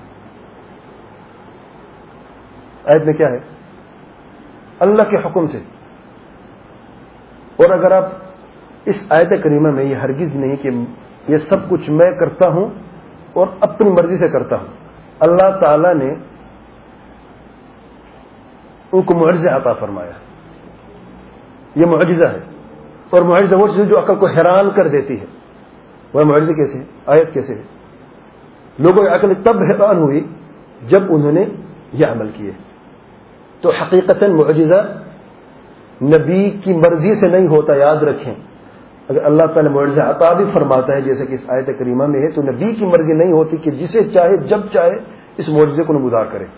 آیت میں کیا ہے؟ اللہ کے حکم سے۔ اور اگر آپ اس آیت کریمہ میں یہ ہرگز نہیں کہ یہ سب کچھ میں کرتا ہوں اور اپنی مرضی سے کرتا ہوں، اللہ تعالی نے ان کو معجزہ عطا فرمایا، یہ معجزہ ہے، اور معجزہ وہ چیز جو عقل کو حیران کر دیتی ہے۔ وہ معجزہ کیسے ہے؟ آیت کیسے ہے؟ لوگوں کی عقل تب حیران ہوئی جب انہوں نے یہ عمل کیے۔ تو حقیقتاً معجزہ نبی کی مرضی سے نہیں ہوتا، یاد رکھیں۔ اگر اللہ تعالیٰ معجزہ عطا بھی فرماتا ہے جیسے کہ اس آیت کریمہ میں ہے، تو نبی کی مرضی نہیں ہوتی کہ جسے چاہے جب چاہے اس معجزے کو نمودار کرے۔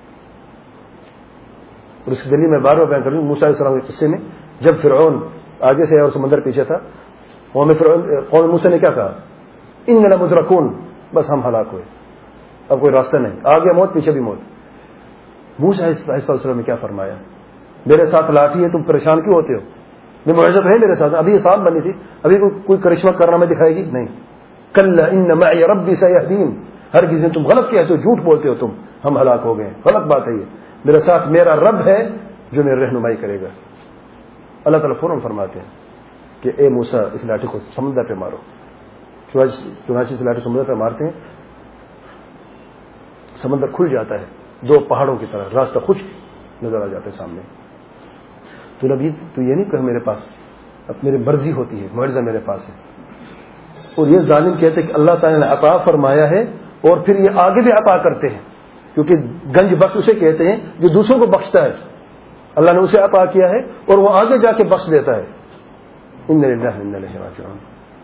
اور اس کی دلیل میں بار بار بیان کروں، موسیٰ علیہ السلام کے قصے میں جب فرعون آگے سے اور سمندر پیچھے تھا، قوم قوم موسیٰ نے کیا کہا؟ ان لمدرکون، بس ہم ہلاک ہوئے، اب کوئی راستہ نہیں، آگے موت پیچھے بھی موت۔ موسیٰ علیہ السلام نے کیا فرمایا؟ میرے ساتھ لاٹھی ہے، تم پریشان کیوں ہوتے ہو؟ میں معجزت ہے میرے ساتھ، ابھی یہ سانپ بنی تھی، ابھی کوئی کرشمہ کرنا میں دکھائے گی نہیں۔ کلا ان معی ربی سیہدین، ہر کسی نے تم غلط کیا ہے تو جھوٹ بولتے ہو تم، ہم ہلاک ہو گئے، غلط بات ہے یہ، میرے ساتھ میرا رب ہے جو میری رہنمائی کرے گا۔ اللہ تعالیٰ فوراً فرماتے ہیں کہ اے موسیٰ اس لاٹھی کو سمندر پہ مارو۔ چنانچہ اس لاٹھی سمندر پہ مارتے ہیں، سمندر کھل جاتا ہے دو پہاڑوں کی طرح، راستہ خشک نظر آ جاتا ہے سامنے۔ تو نبی تو یہ نہیں کہ میرے پاس اب میری مرضی ہوتی ہے، معجزہ میرے پاس ہے۔ اور یہ ظالم کہتے ہیں کہ اللہ تعالیٰ نے عطا فرمایا ہے اور پھر یہ آگے بھی عطا کرتے ہیں، کیونکہ گنج بخش اسے کہتے ہیں جو دوسروں کو بخشتا ہے، اللہ نے اسے عطا کیا ہے اور وہ آگے جا کے بخش دیتا ہے۔ ان للہ و انا الیہ راجعون۔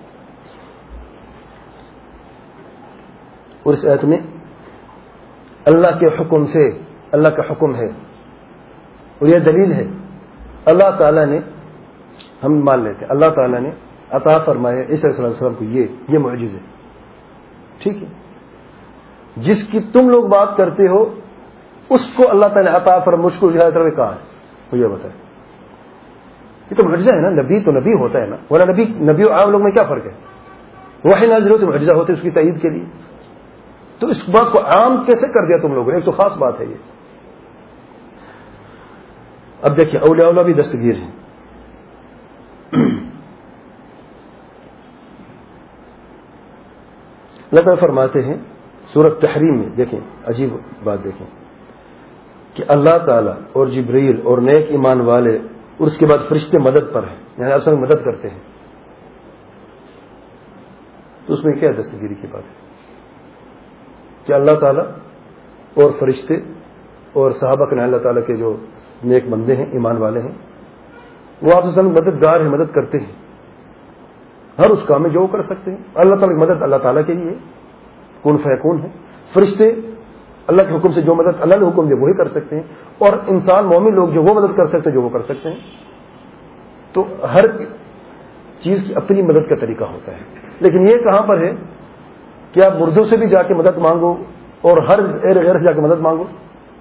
اور اس آیت میں اللہ کے حکم سے، اللہ کا حکم ہے اور یہ دلیل ہے، اللہ تعالیٰ نے، ہم مان لیتے ہیں اللہ تعالیٰ نے عطا فرمایا عیسیٰ علیہ السلام کو یہ یہ معجزہ ہے، ٹھیک ہے، جس کی تم لوگ بات کرتے ہو اس کو اللہ تعالیٰ نے عطا فرمایا، مجھ کو طرح کہا ہے، وہ یہ بتائے، یہ تو معجزہ ہے نا، نبی تو نبی ہوتا ہے نا، ورنہ نبی نبی اور عام لوگ میں کیا فرق ہے؟ وحی نازل ہوتے معجزہ ہوتے اس کی تائید کے لیے، تو اس بات کو عام کیسے کر دیا تم لوگوں نے؟ ایک تو خاص بات ہے یہ۔ اب دیکھیں اولیاء اللہ بھی دستگیر ہیں، اللہ تعالیٰ فرماتے ہیں سورۃ تحریم میں، دیکھیں عجیب بات دیکھیں کہ اللہ تعالیٰ اور جبریل اور نیک ایمان والے اور اس کے بعد فرشتے مدد پر ہیں، یعنی اصل میں مدد کرتے ہیں، تو اس میں کیا دستگیری کی بات ہے کہ اللہ تعالیٰ اور فرشتے اور صحابہ کے اللہ تعالیٰ کے جو نیک بندے ہیں، ایمان والے ہیں، وہ آپ سے مددگار ہیں، مدد کرتے ہیں ہر اس کام میں جو وہ کر سکتے ہیں۔ اللہ تعالیٰ کی مدد اللہ تعالیٰ کے لیے کن فیکون ہے، فرشتے اللہ کے حکم سے جو مدد اللہ نے حکم دے وہی کر سکتے ہیں، اور انسان مومن لوگ جو وہ مدد کر سکتے ہیں جو وہ کر سکتے ہیں۔ تو ہر چیز کی اپنی مدد کا طریقہ ہوتا ہے، لیکن یہ کہاں پر ہے کہ آپ مردوں سے بھی جا کے مدد مانگو اور ہر غیر سے جا کے مدد مانگو؟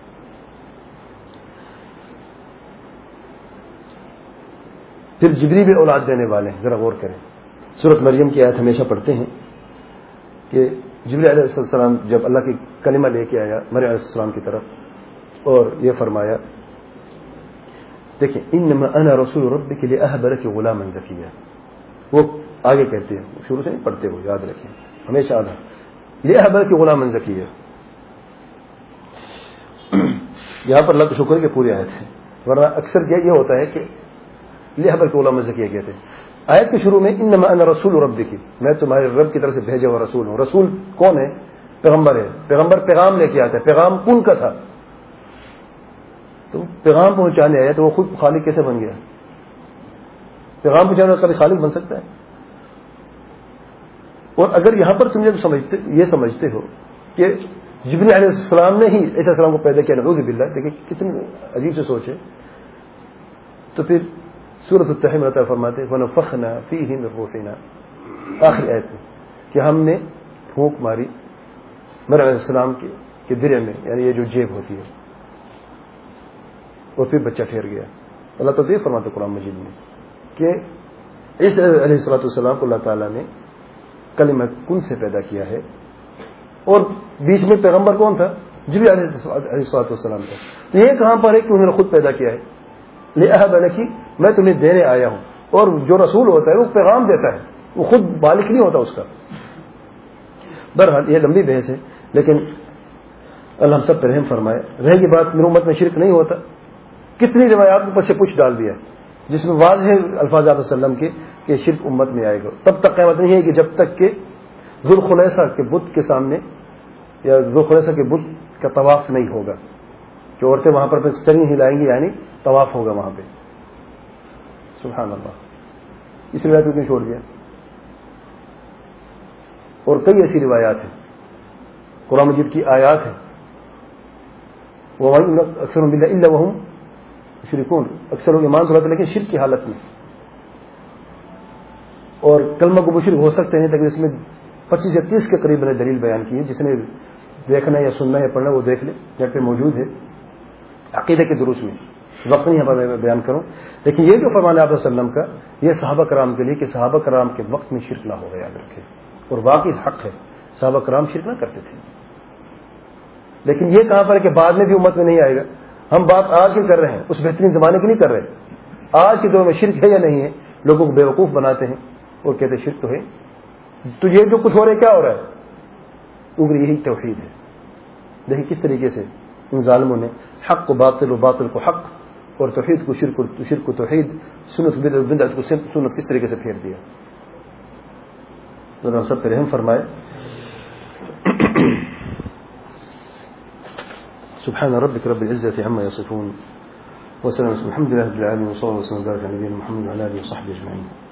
پھر جبریل بھی اولاد دینے والے ہیں، ذرا غور کریں، سورۃ مریم کی آیت ہمیشہ پڑھتے ہیں کہ جبریل علیہ السلام جب اللہ کی کلمہ لے کے آیا مریم علیہ السلام کی طرف اور یہ فرمایا، دیکھیں انما انا رسول ربک لاہب لک غلاما زکیا، وہ آگے کہتے ہیں، شروع سے نہیں پڑھتے، وہ یاد رکھیں ہمیشہ آدھا لاہب لک غلاما زکیا، یہاں پر اللہ کا شکر ہے کہ پوری آیت ہے، ورنہ اکثر یہ ہوتا ہے کہ لاہب لک غلاما زکیا کہتے ہیں۔ آیت کے شروع میں انما انا رسول ربک، میں تمہارے رب کی طرف سے بھیجا ہوا رسول ہوں۔ رسول کون ہے؟ پیغمبر ہے، پیغمبر پیغام لے کے آتا ہے، پیغام کن کا تھا، تو پیغام پہنچانے آیا تو وہ خود خالق کیسے بن گیا؟ پیغام پہنچانے والا کبھی خالق بن سکتا ہے؟ اور اگر یہاں پر تم سمجھتے یہ سمجھتے ہو کہ جبریل علیہ السلام نے ہی عیسیٰ السلام کو پیدا کیا، نعوذ باللہ، دیکھیں کتنی عجیب سے سوچ ہے، تو پھر سورۃ التحریم اللہ تعالیٰ فرماتے ہیں وَنَفَخْنَا فِيهِ مِن رُوحِنَا، آخری آیت میں کہ ہم نے پھونک ماری مریم علیہ السلام کے کے درے میں، یعنی یہ جو جیب ہوتی ہے، اور پھر بچہ ٹھہر گیا۔ اللہ تعالیٰ یہ فرماتے قرآن مجید میں کہ عیسیٰ علیہ السلام کو اللہ تعالیٰ نے کلمہ کن سے پیدا کیا ہے، اور بیچ میں پیغمبر کون تھا؟ جبریل علیہ السلام تھا۔ تو یہ کہاں پر ہے کہ انہوں نے خود پیدا کیا ہے؟ لِأَهَبَ لَكِ، میں تمہیں دینے آیا ہوں، اور جو رسول ہوتا ہے وہ پیغام دیتا ہے، وہ خود بالغ نہیں ہوتا اس کا۔ بہرحال یہ لمبی بحث ہے، لیکن اللہ ہم سب پر رحم فرمائے۔ رہ گئی بات میری امت میں شرک نہیں ہوتا، کتنی روایات اوپر سے پوچھ ڈال دیا جس میں واضح الفاظ آپ وسلم کے کہ شرک امت میں آئے گا، تب تک قیامت نہیں ہے کہ جب تک کہ ذوالخلیصہ کے بت کے سامنے یا ذوالخلیصہ کے بت کا طواف نہیں ہوگا، کہ عورتیں وہاں پر سریں ہلائیں گی، یعنی طواف ہوگا وہاں پہ۔ سبحان اللہ، اس روایت کو کیوں چھوڑ دیا؟ اور کئی ایسی روایات ہیں، قرآن مجید کی آیات ہیں، وہ اکثر باللہ الا وہم مشرکون، اکثر لوگ ایمان سے لاتے لیکن شرک کی حالت میں۔ اور کلمہ کو مشرک ہو سکتے ہیں، لیکن اس میں پچیس یا تیس کے قریب میں نے دلیل بیان کی ہے. جس نے دیکھنا یا سننا یا پڑھنا وہ دیکھ لے، نیٹ پہ موجود ہے عقیدے کے دروس میں. وقت نہیں ہمارا میں بیان کروں، لیکن یہ جو فرمان آپ صلی اللہ علیہ وسلم کا یہ صحابہ کرام کے لیے کہ صحابہ کرام کے وقت میں شرک نہ ہو گیا، یاد رکھے. اور واقعی حق ہے، صحابہ کرام شرک نہ کرتے تھے. لیکن یہ کہاں پر ہے کہ بعد میں بھی امت میں نہیں آئے گا. ہم بات آج کی کر رہے ہیں، اس بہترین زمانے کی نہیں کر رہے. آج کے دور میں شرک ہے یا نہیں ہے، لوگوں کو بیوقوف بناتے ہیں اور کہتے ہیں شرک تو ہے. تو یہ جو کچھ ہو رہا ہے کیا ہو رہا ہے؟ اوپر یہی توحید ہے. دیکھیں کس طریقے سے ان ظالموں نے حق کو باطل و باطل کو حق اور توحید کو شرک شرک کو توحید، سنت بدعت کو سنت کس طریقے سے پھیر دیا. تو سب پہ رحم فرمائے. سبحان ربك رب العزة عما يصفون وسلام الحمد لله رب العالمين وصلى الله وسلم وبارك على نبينا محمد وعلى اله وصحبه اجمعين.